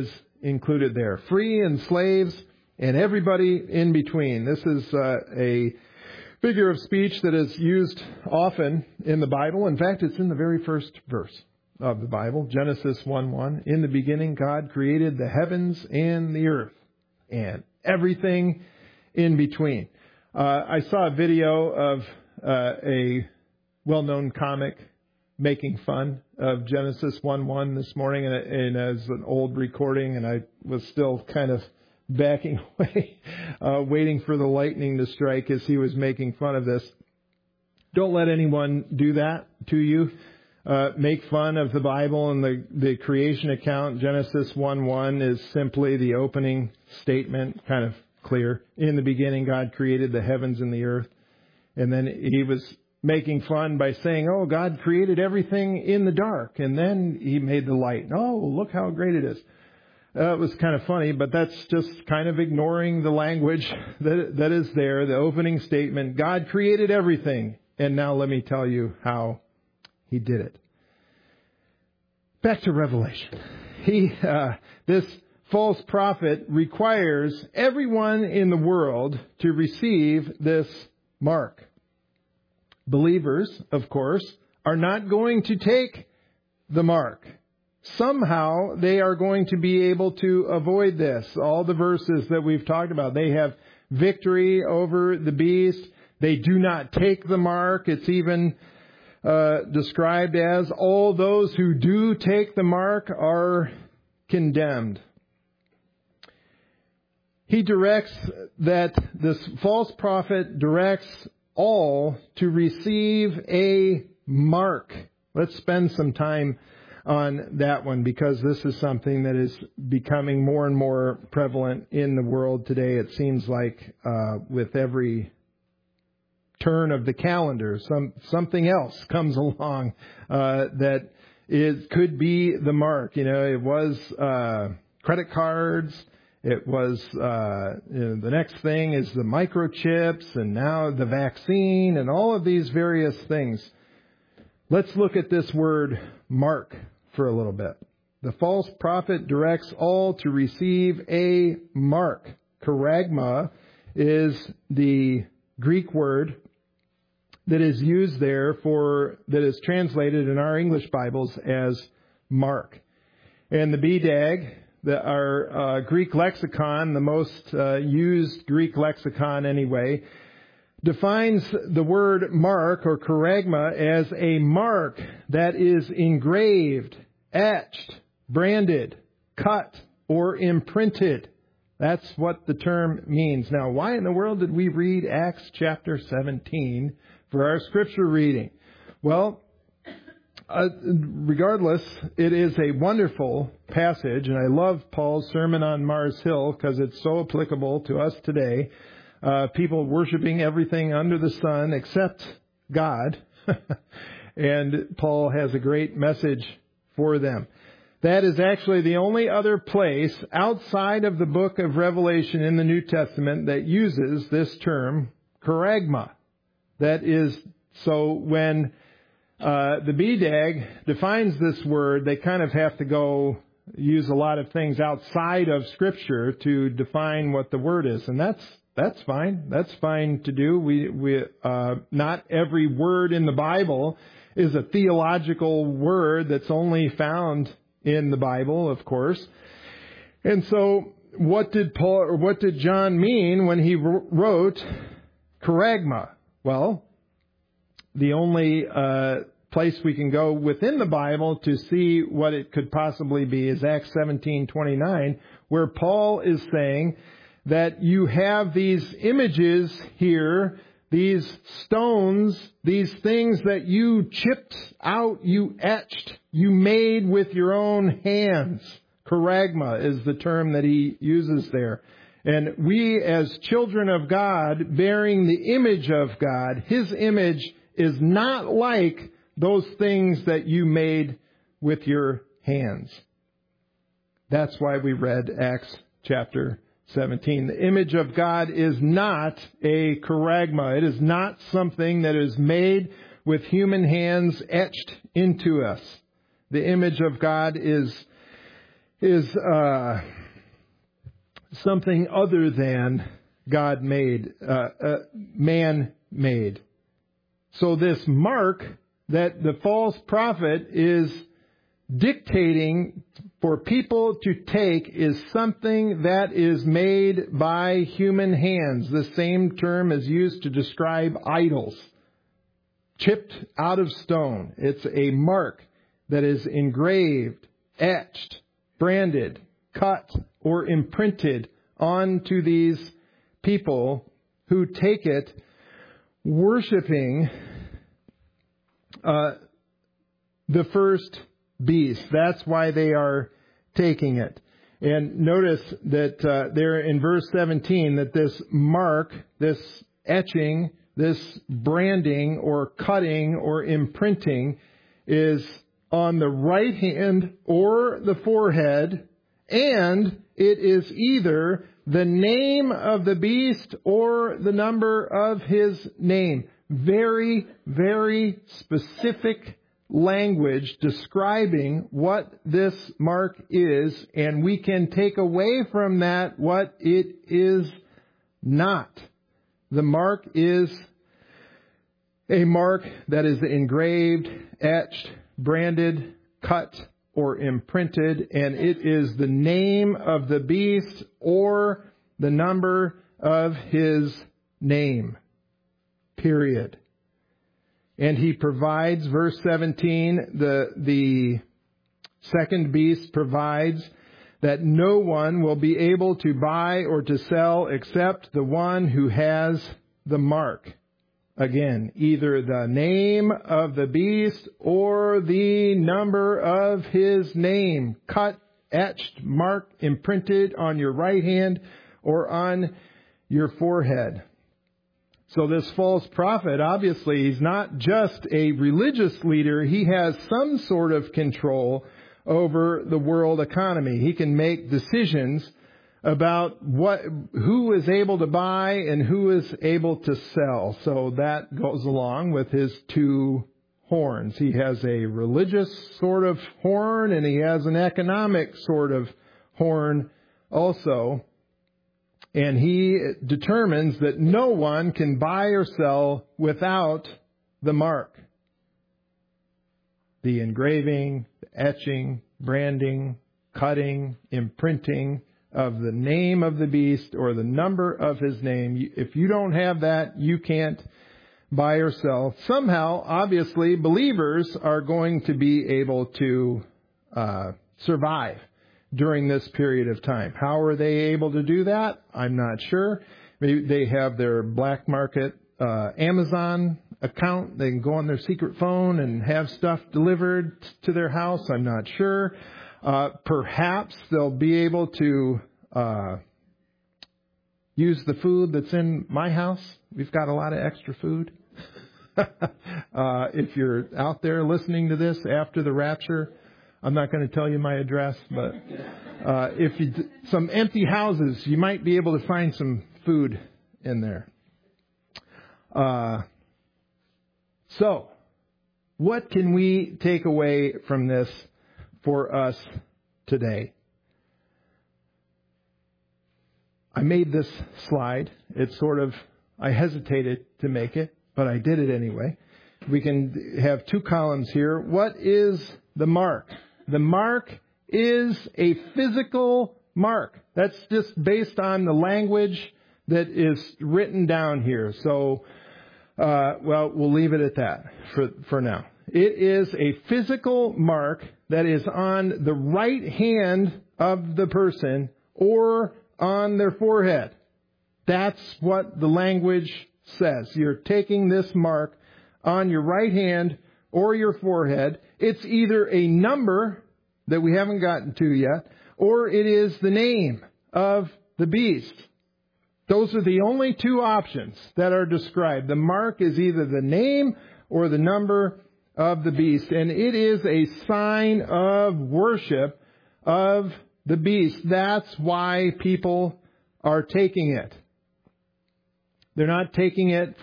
included there. Free and slaves and everybody in between. This is a figure of speech that is used often in the Bible. In fact, it's in the very first verse of the Bible, Genesis 1:1. In the beginning, God created the heavens and the earth and everything in between. I saw a video of a well-known comic making fun of Genesis 1:1 this morning, and as an old recording, and I was still kind of backing away, waiting for the lightning to strike as he was making fun of this. Don't let anyone do that to you. Make fun of the Bible and the creation account. Genesis 1:1 is simply the opening statement, kind of clear. In the beginning, God created the heavens and the earth. And then he was making fun by saying, oh, God created everything in the dark, and then he made the light. Oh, look how great it is. It was kind of funny, but that's just kind of ignoring the language that is there, the opening statement. God created everything, and now let me tell you how he did it. Back to Revelation. This false prophet requires everyone in the world to receive this mark. Believers, of course, are not going to take the mark. Somehow they are going to be able to avoid this. All the verses that we've talked about, they have victory over the beast. They do not take the mark. It's even described as all those who do take the mark are condemned. He directs that this false prophet directs all to receive a mark. Let's spend some time on that one, because this is something that is becoming more and more prevalent in the world today. It seems like with every turn of the calendar, something else comes along that could be the mark. You know, it was credit cards. It was, the next thing is the microchips, and now the vaccine, and all of these various things. Let's look at this word mark for a little bit. The false prophet directs all to receive a mark. Charagma is the Greek word that is used there that is translated in our English Bibles as mark. And the BDAG, our Greek lexicon, the most used Greek lexicon anyway, defines the word mark or charagma as a mark that is engraved, etched, branded, cut, or imprinted. That's what the term means. Now, why in the world did we read Acts chapter 17 for our scripture reading? Well, regardless, it is a wonderful passage, and I love Paul's sermon on Mars Hill because it's so applicable to us today. People worshiping everything under the sun except God. And Paul has a great message for them. That is actually the only other place outside of the book of Revelation in the New Testament that uses this term, charagma. That is, so when the BDAG defines this word, they kind of have to go use a lot of things outside of Scripture to define what the word is. And that's fine. That's fine to do. We not every word in the Bible is a theological word that's only found in the Bible, of course. And so what did John mean when he wrote charagma? Well, the only place we can go within the Bible to see what it could possibly be is Acts 17:29, where Paul is saying that you have these images here, these stones, these things that you chipped out, you etched, you made with your own hands. Charagma is the term that he uses there. And we as children of God, bearing the image of God, His image is not like those things that you made with your hands. That's why we read Acts chapter 17. The image of God is not a charagma. It is not something that is made with human hands etched into us. The image of God is something other than God made, man made. So this mark that the false prophet is dictating for people to take is something that is made by human hands. The same term is used to describe idols. Chipped out of stone. It's a mark that is engraved, etched, branded, cut, or imprinted onto these people who take it, worshiping the first beast. That's why they are taking it. And notice that there in verse 17 that this mark, this etching, this branding or cutting or imprinting is on the right hand or the forehead, and it is either the name of the beast or the number of his name. Very, very specific language describing what this mark is, and we can take away from that what it is not. The mark is a mark that is engraved, etched, branded, cut, or imprinted, and it is the name of the beast or the number of his name. Period. And he provides, verse 17, the second beast provides that no one will be able to buy or to sell except the one who has the mark. Again, either the name of the beast or the number of his name. Cut, etched, marked, imprinted on your right hand or on your forehead. So this false prophet, obviously, he's not just a religious leader. He has some sort of control over the world economy. He can make decisions about who is able to buy and who is able to sell. So that goes along with his two horns. He has a religious sort of horn and he has an economic sort of horn also. And he determines that no one can buy or sell without the mark. The engraving, the etching, branding, cutting, imprinting of the name of the beast or the number of his name. If you don't have that, you can't buy or sell. Somehow, obviously, believers are going to be able to survive during this period of time. How are they able to do that? I'm not sure. Maybe they have their black market Amazon account. They can go on their secret phone and have stuff delivered to their house. I'm not sure. Perhaps they'll be able to use the food that's in my house. We've got a lot of extra food. If you're out there listening to this after the rapture, I'm not going to tell you my address, but some empty houses, you might be able to find some food in there. So, what can we take away from this for us today? I made this slide. I hesitated to make it, but I did it anyway. We can have two columns here. What is the mark? The mark is a physical mark. That's just based on the language that is written down here. So, we'll leave it at that for now. It is a physical mark that is on the right hand of the person or on their forehead. That's what the language says. You're taking this mark on your right hand or your forehead. It's either a number that we haven't gotten to yet, or it is the name of the beast. Those are the only two options that are described. The mark is either the name or the number of the beast, and it is a sign of worship of the beast. That's why people are taking it. They're not taking it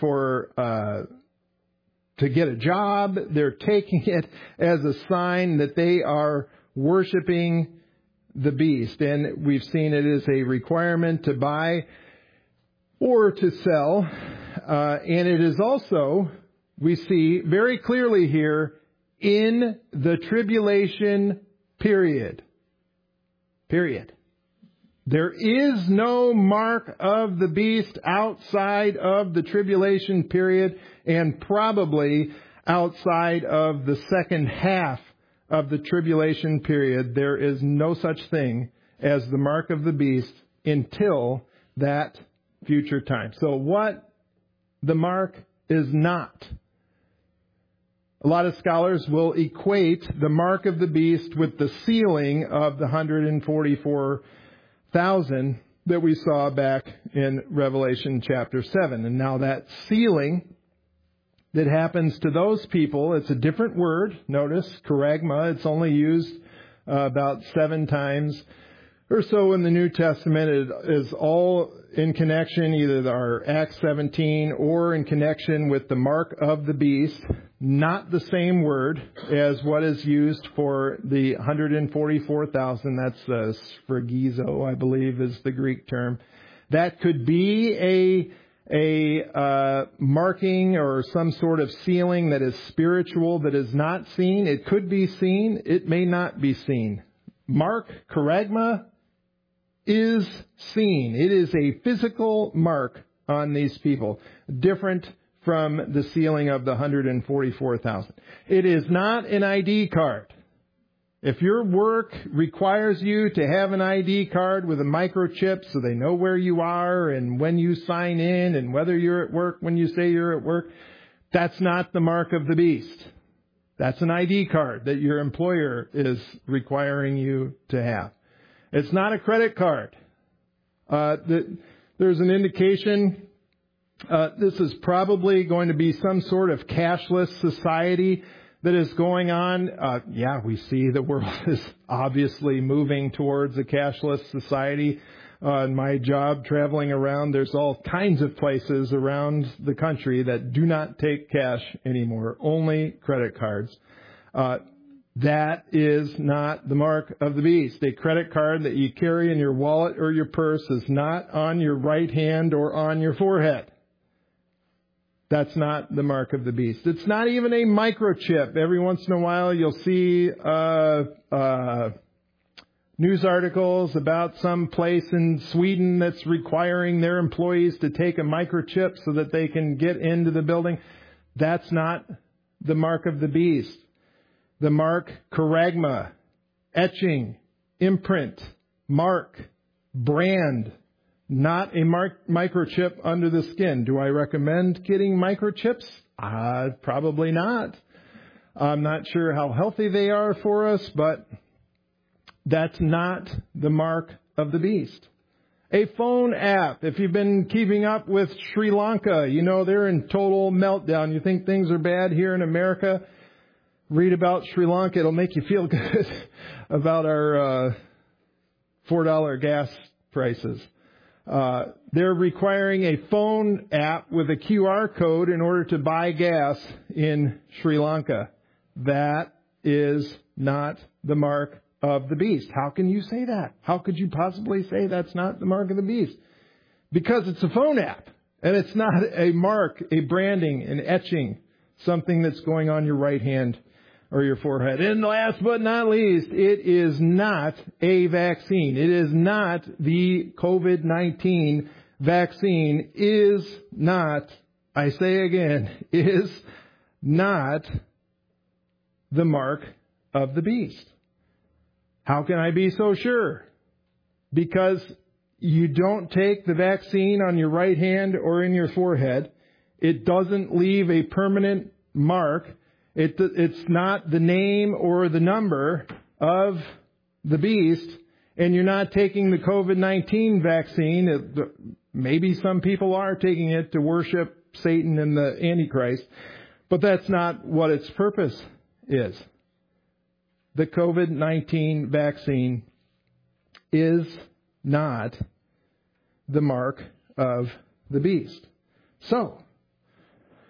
to get a job. They're taking it as a sign that they are worshiping the beast. And we've seen it as a requirement to buy or to sell. And it is also, we see very clearly here, in the tribulation period. Period. There is no mark of the beast outside of the tribulation period, and probably outside of the second half of the tribulation period. There is no such thing as the mark of the beast until that future time. So what the mark is not. A lot of scholars will equate the mark of the beast with the sealing of the 144,000 that we saw back in Revelation chapter 7. And now that sealing that happens to those people, it's a different word. Notice, charagma, it's only used about 7 times or so in the New Testament. It is all in connection, either our Acts 17 or in connection with the mark of the beast. Not the same word as what is used for the 144,000. That's sphragizo, I believe, is the Greek term. That could be a marking or some sort of sealing that is spiritual, that is not seen. It could be seen. It may not be seen. Mark, charagma, is seen. It is a physical mark on these people. Different from the sealing of the 144,000. It is not an ID card. If your work requires you to have an ID card with a microchip so they know where you are and when you sign in and whether you're at work when you say you're at work, that's not the mark of the beast. That's an ID card that your employer is requiring you to have. It's not a credit card. There's an indication this is probably going to be some sort of cashless society that is going on. We see the world is obviously moving towards a cashless society. In my job, traveling around, there's all kinds of places around the country that do not take cash anymore, only credit cards. That is not the mark of the beast. A credit card that you carry in your wallet or your purse is not on your right hand or on your forehead. That's not the mark of the beast. It's not even a microchip. Every once in a while you'll see news articles about some place in Sweden that's requiring their employees to take a microchip so that they can get into the building. That's not the mark of the beast. The mark, charagma, etching, imprint, mark, brand. Not a microchip under the skin. Do I recommend getting microchips? Probably not. I'm not sure how healthy they are for us, but that's not the mark of the beast. A phone app. If you've been keeping up with Sri Lanka, you know they're in total meltdown. You think things are bad here in America? Read about Sri Lanka. It'll make you feel good about our $4 gas prices. They're requiring a phone app with a QR code in order to buy gas in Sri Lanka. That is not the mark of the beast. How can you say that? How could you possibly say that's not the mark of the beast? Because it's a phone app, and it's not a mark, a branding, an etching, something that's going on your right hand or your forehead. And last but not least, it is not a vaccine. It is not the COVID-19 vaccine. Is not, I say again, is not the mark of the beast. How can I be so sure? Because you don't take the vaccine on your right hand or in your forehead. It doesn't leave a permanent mark. It's not the name or the number of the beast, and you're not taking the COVID-19 vaccine. Maybe some people are taking it to worship Satan and the Antichrist, but that's not what its purpose is. The COVID-19 vaccine is not the mark of the beast. So,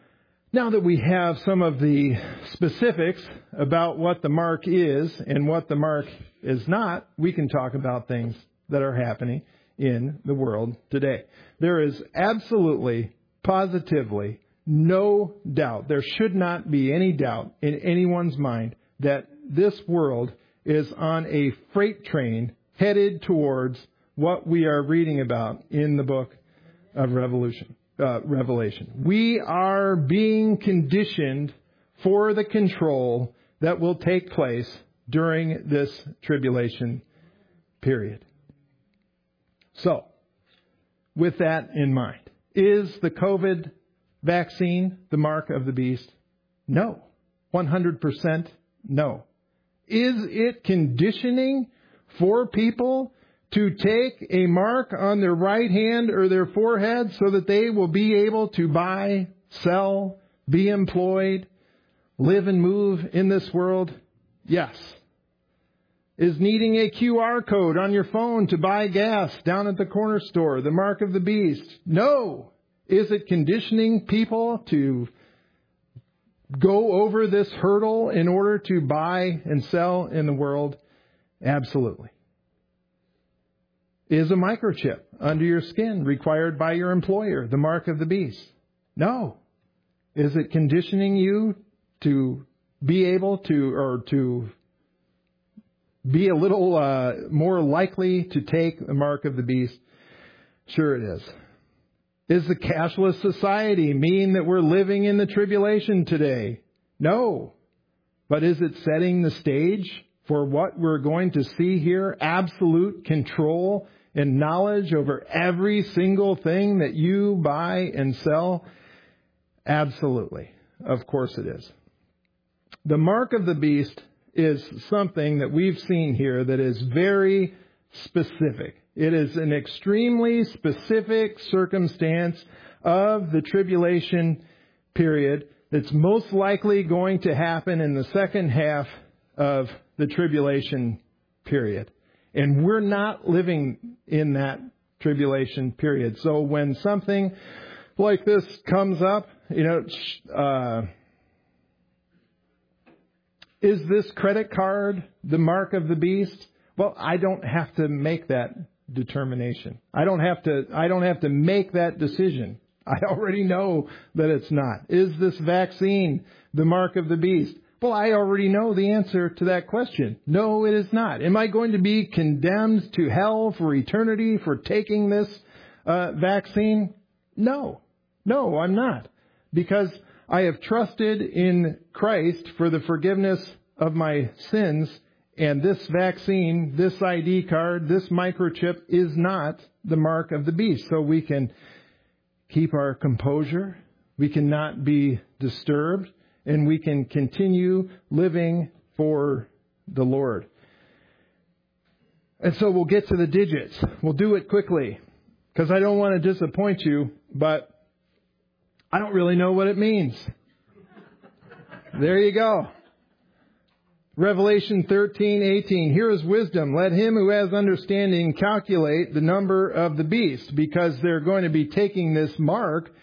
Now that we have some of the specifics about what the mark is and what the mark is not, we can talk about things that are happening in the world today. There is absolutely, positively, no doubt, there should not be any doubt in anyone's mind that this world is on a freight train headed towards what we are reading about in the book of Revelation. We are being conditioned for the control that will take place during this tribulation period. So, with that in mind, is the COVID vaccine the mark of the beast? No. 100% no. Is it conditioning for people to take a mark on their right hand or their forehead so that they will be able to buy, sell, be employed, live and move in this world? Yes. Is needing a QR code on your phone to buy gas down at the corner store the mark of the beast? No. Is it conditioning people to go over this hurdle in order to buy and sell in the world? Absolutely. Is a microchip under your skin required by your employer the mark of the beast? No. Is it conditioning you to be able to, or to be a little more likely to take the mark of the beast? Sure it is. Is the cashless society mean that we're living in the tribulation today? No. But is it setting the stage for what we're going to see here? Absolute control and knowledge over every single thing that you buy and sell? Absolutely. Of course it is. The mark of the beast is something that we've seen here that is very specific. It is an extremely specific circumstance of the tribulation period that's most likely going to happen in the second half of the tribulation period. And we're not living in that tribulation period. So when something like this comes up, is this credit card the mark of the beast? Well, I don't have to make that determination. I don't have to make that decision. I already know that it's not. Is this vaccine the mark of the beast? Well, I already know the answer to that question. No, it is not. Am I going to be condemned to hell for eternity for taking this vaccine? No, I'm not. Because I have trusted in Christ for the forgiveness of my sins, and this vaccine, this ID card, this microchip is not the mark of the beast. So we can keep our composure, we cannot be disturbed, and we can continue living for the Lord. And so we'll get to the digits. We'll do it quickly, because I don't want to disappoint you, but I don't really know what it means. There you go. Revelation 13:18. Here is wisdom. Let him who has understanding calculate the number of the beast, because they're going to be taking this mark.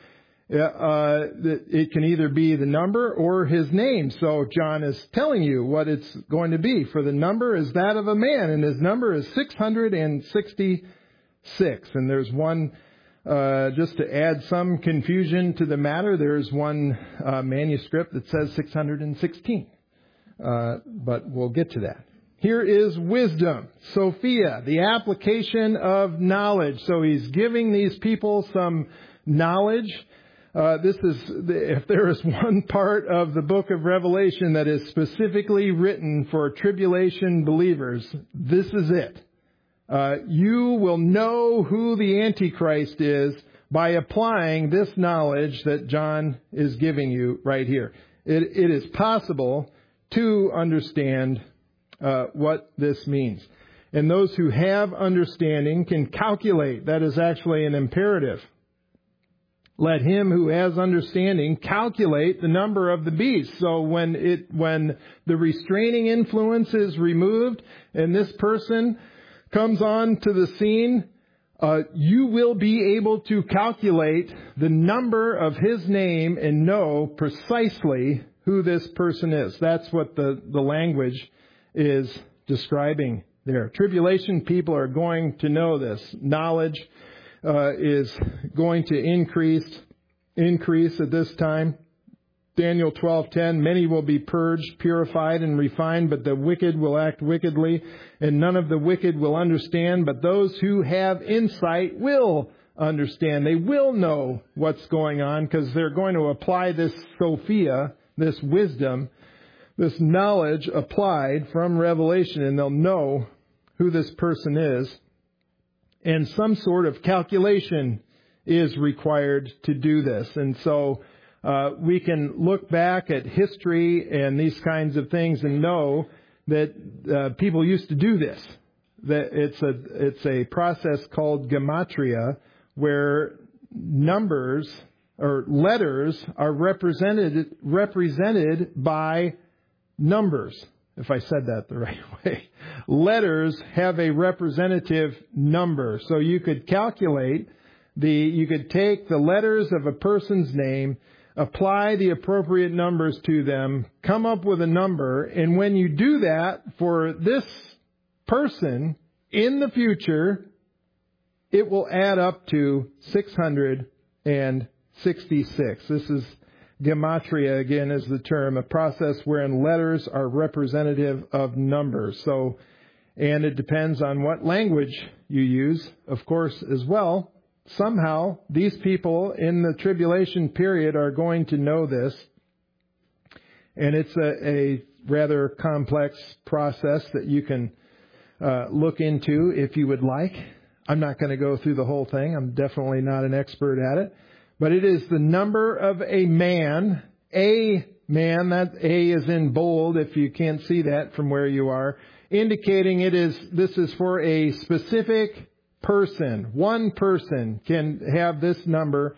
It can either be the number or his name. So John is telling you what it's going to be. For the number is that of a man, and his number is 666. And there's one, just to add some confusion to the matter, there's one manuscript that says 616. But we'll get to that. Here is wisdom, Sophia, the application of knowledge. So he's giving these people some knowledge. If there is one part of the book of Revelation that is specifically written for tribulation believers, this is it. You will know who the Antichrist is by applying this knowledge that John is giving you right here. It is possible to understand what this means. And those who have understanding can calculate. That is actually an imperative. Let him who has understanding calculate the number of the beast. So when the restraining influence is removed and this person comes on to the scene, you will be able to calculate the number of his name and know precisely who this person is. That's what the language is describing there. Tribulation people are going to know this. Knowledge is going to increase at this time. Daniel 12:10, many will be purged, purified, and refined, but the wicked will act wickedly, and none of the wicked will understand, but those who have insight will understand. They will know what's going on because they're going to apply this Sophia, this wisdom, this knowledge applied from Revelation, and they'll know who this person is. And some sort of calculation is required to do this. And so we can look back at history and these kinds of things and know that people used to do this. That it's a process called gematria, where numbers or letters are represented by numbers. If I said that the right way, letters have a representative number. So you could calculate you could take the letters of a person's name, apply the appropriate numbers to them, come up with a number, and when you do that for this person in the future, it will add up to 666. This is gematria, again, is the term, a process wherein letters are representative of numbers. So, and it depends on what language you use, of course, as well. Somehow, these people in the tribulation period are going to know this. And it's a rather complex process that you can look into if you would like. I'm not going to go through the whole thing. I'm definitely not an expert at it. But it is the number of a man, that A is in bold if you can't see that from where you are, indicating this is for a specific person. One person can have this number.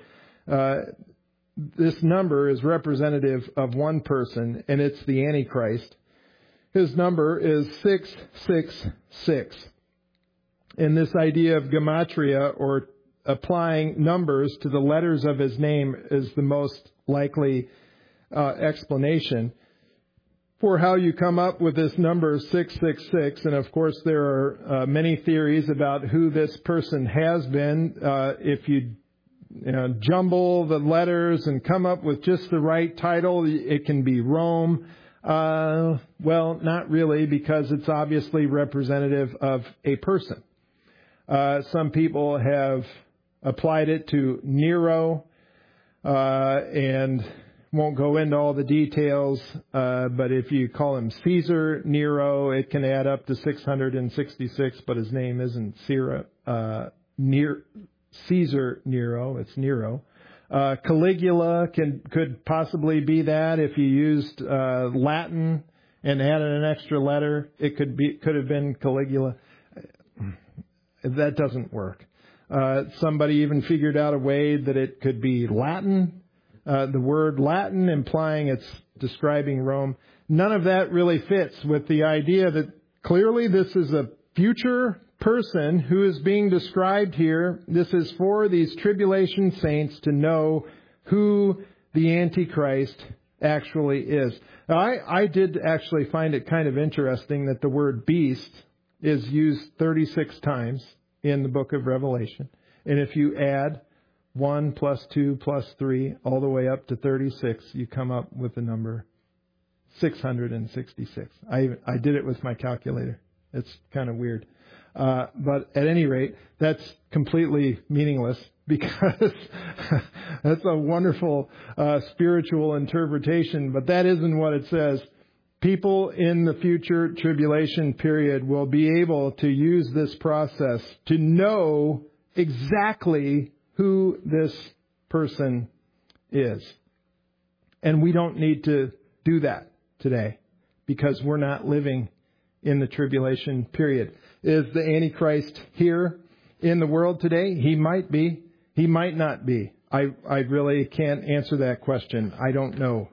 This number is representative of one person, and it's the Antichrist. His number is 666. And this idea of gematria, or applying numbers to the letters of his name, is the most likely explanation for how you come up with this number 666. And of course, there are many theories about who this person has been. If you jumble the letters and come up with just the right title, it can be Rome. Well, not really, because it's obviously representative of a person. Some people have applied it to Nero, and won't go into all the details, but if you call him Caesar Nero, it can add up to 666, but his name isn't Caesar Nero, it's Nero. Caligula could possibly be that. If you used Latin and added an extra letter, it could have been Caligula. That doesn't work. Somebody even figured out a way that it could be Latin, the word Latin implying it's describing Rome. None of that really fits with the idea that clearly this is a future person who is being described here. This is for these tribulation saints to know who the Antichrist actually is. Now, I did actually find it kind of interesting that the word beast is used 36 times in the book of Revelation. And if you add 1 plus 2 plus 3 all the way up to 36, you come up with the number 666. I did it with my calculator. It's kind of weird. But at any rate, that's completely meaningless, because that's a wonderful spiritual interpretation, but that isn't what it says. People in the future tribulation period will be able to use this process to know exactly who this person is. And we don't need to do that today, because we're not living in the tribulation period. Is the Antichrist here in the world today? He might be. He might not be. I really can't answer that question. I don't know.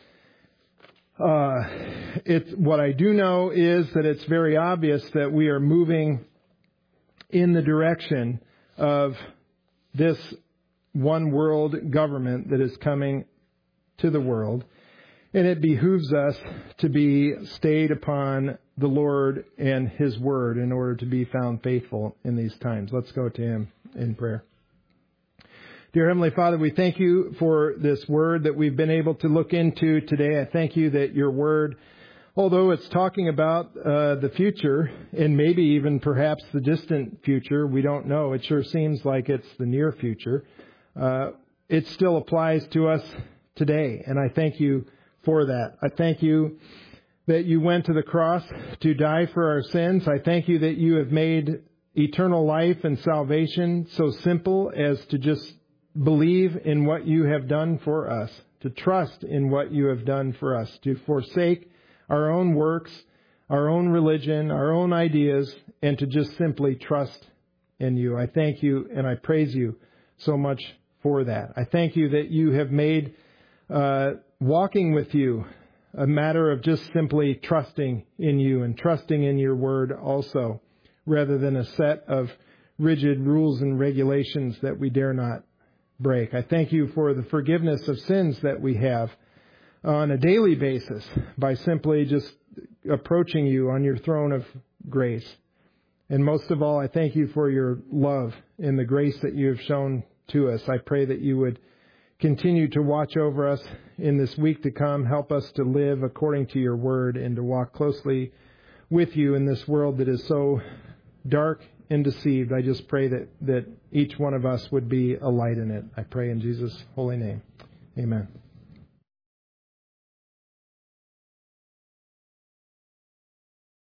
What I do know is that it's very obvious that we are moving in the direction of this one world government that is coming to the world. And it behooves us to be stayed upon the Lord and His Word in order to be found faithful in these times. Let's go to Him in prayer. Dear Heavenly Father, we thank You for this Word that we've been able to look into today. I thank You that Your Word, although it's talking about the future and maybe even perhaps the distant future, we don't know. It sure seems like it's the near future. It still applies to us today, and I thank You for that. I thank You that You went to the cross to die for our sins. I thank You that You have made eternal life and salvation so simple as to just believe in what You have done for us, to trust in what You have done for us, to forsake our own works, our own religion, our own ideas, and to just simply trust in You. I thank You and I praise You so much for that. I thank You that You have made walking with You a matter of just simply trusting in You and trusting in Your Word also, rather than a set of rigid rules and regulations that we dare not break. I thank You for the forgiveness of sins that we have on a daily basis by simply just approaching You on Your throne of grace. And most of all, I thank You for Your love and the grace that You have shown to us. I pray that You would continue to watch over us in this week to come. Help us to live according to Your Word and to walk closely with You in this world that is so dark and deceived. I just pray that each one of us would be a light in it. I pray in Jesus' holy name. Amen.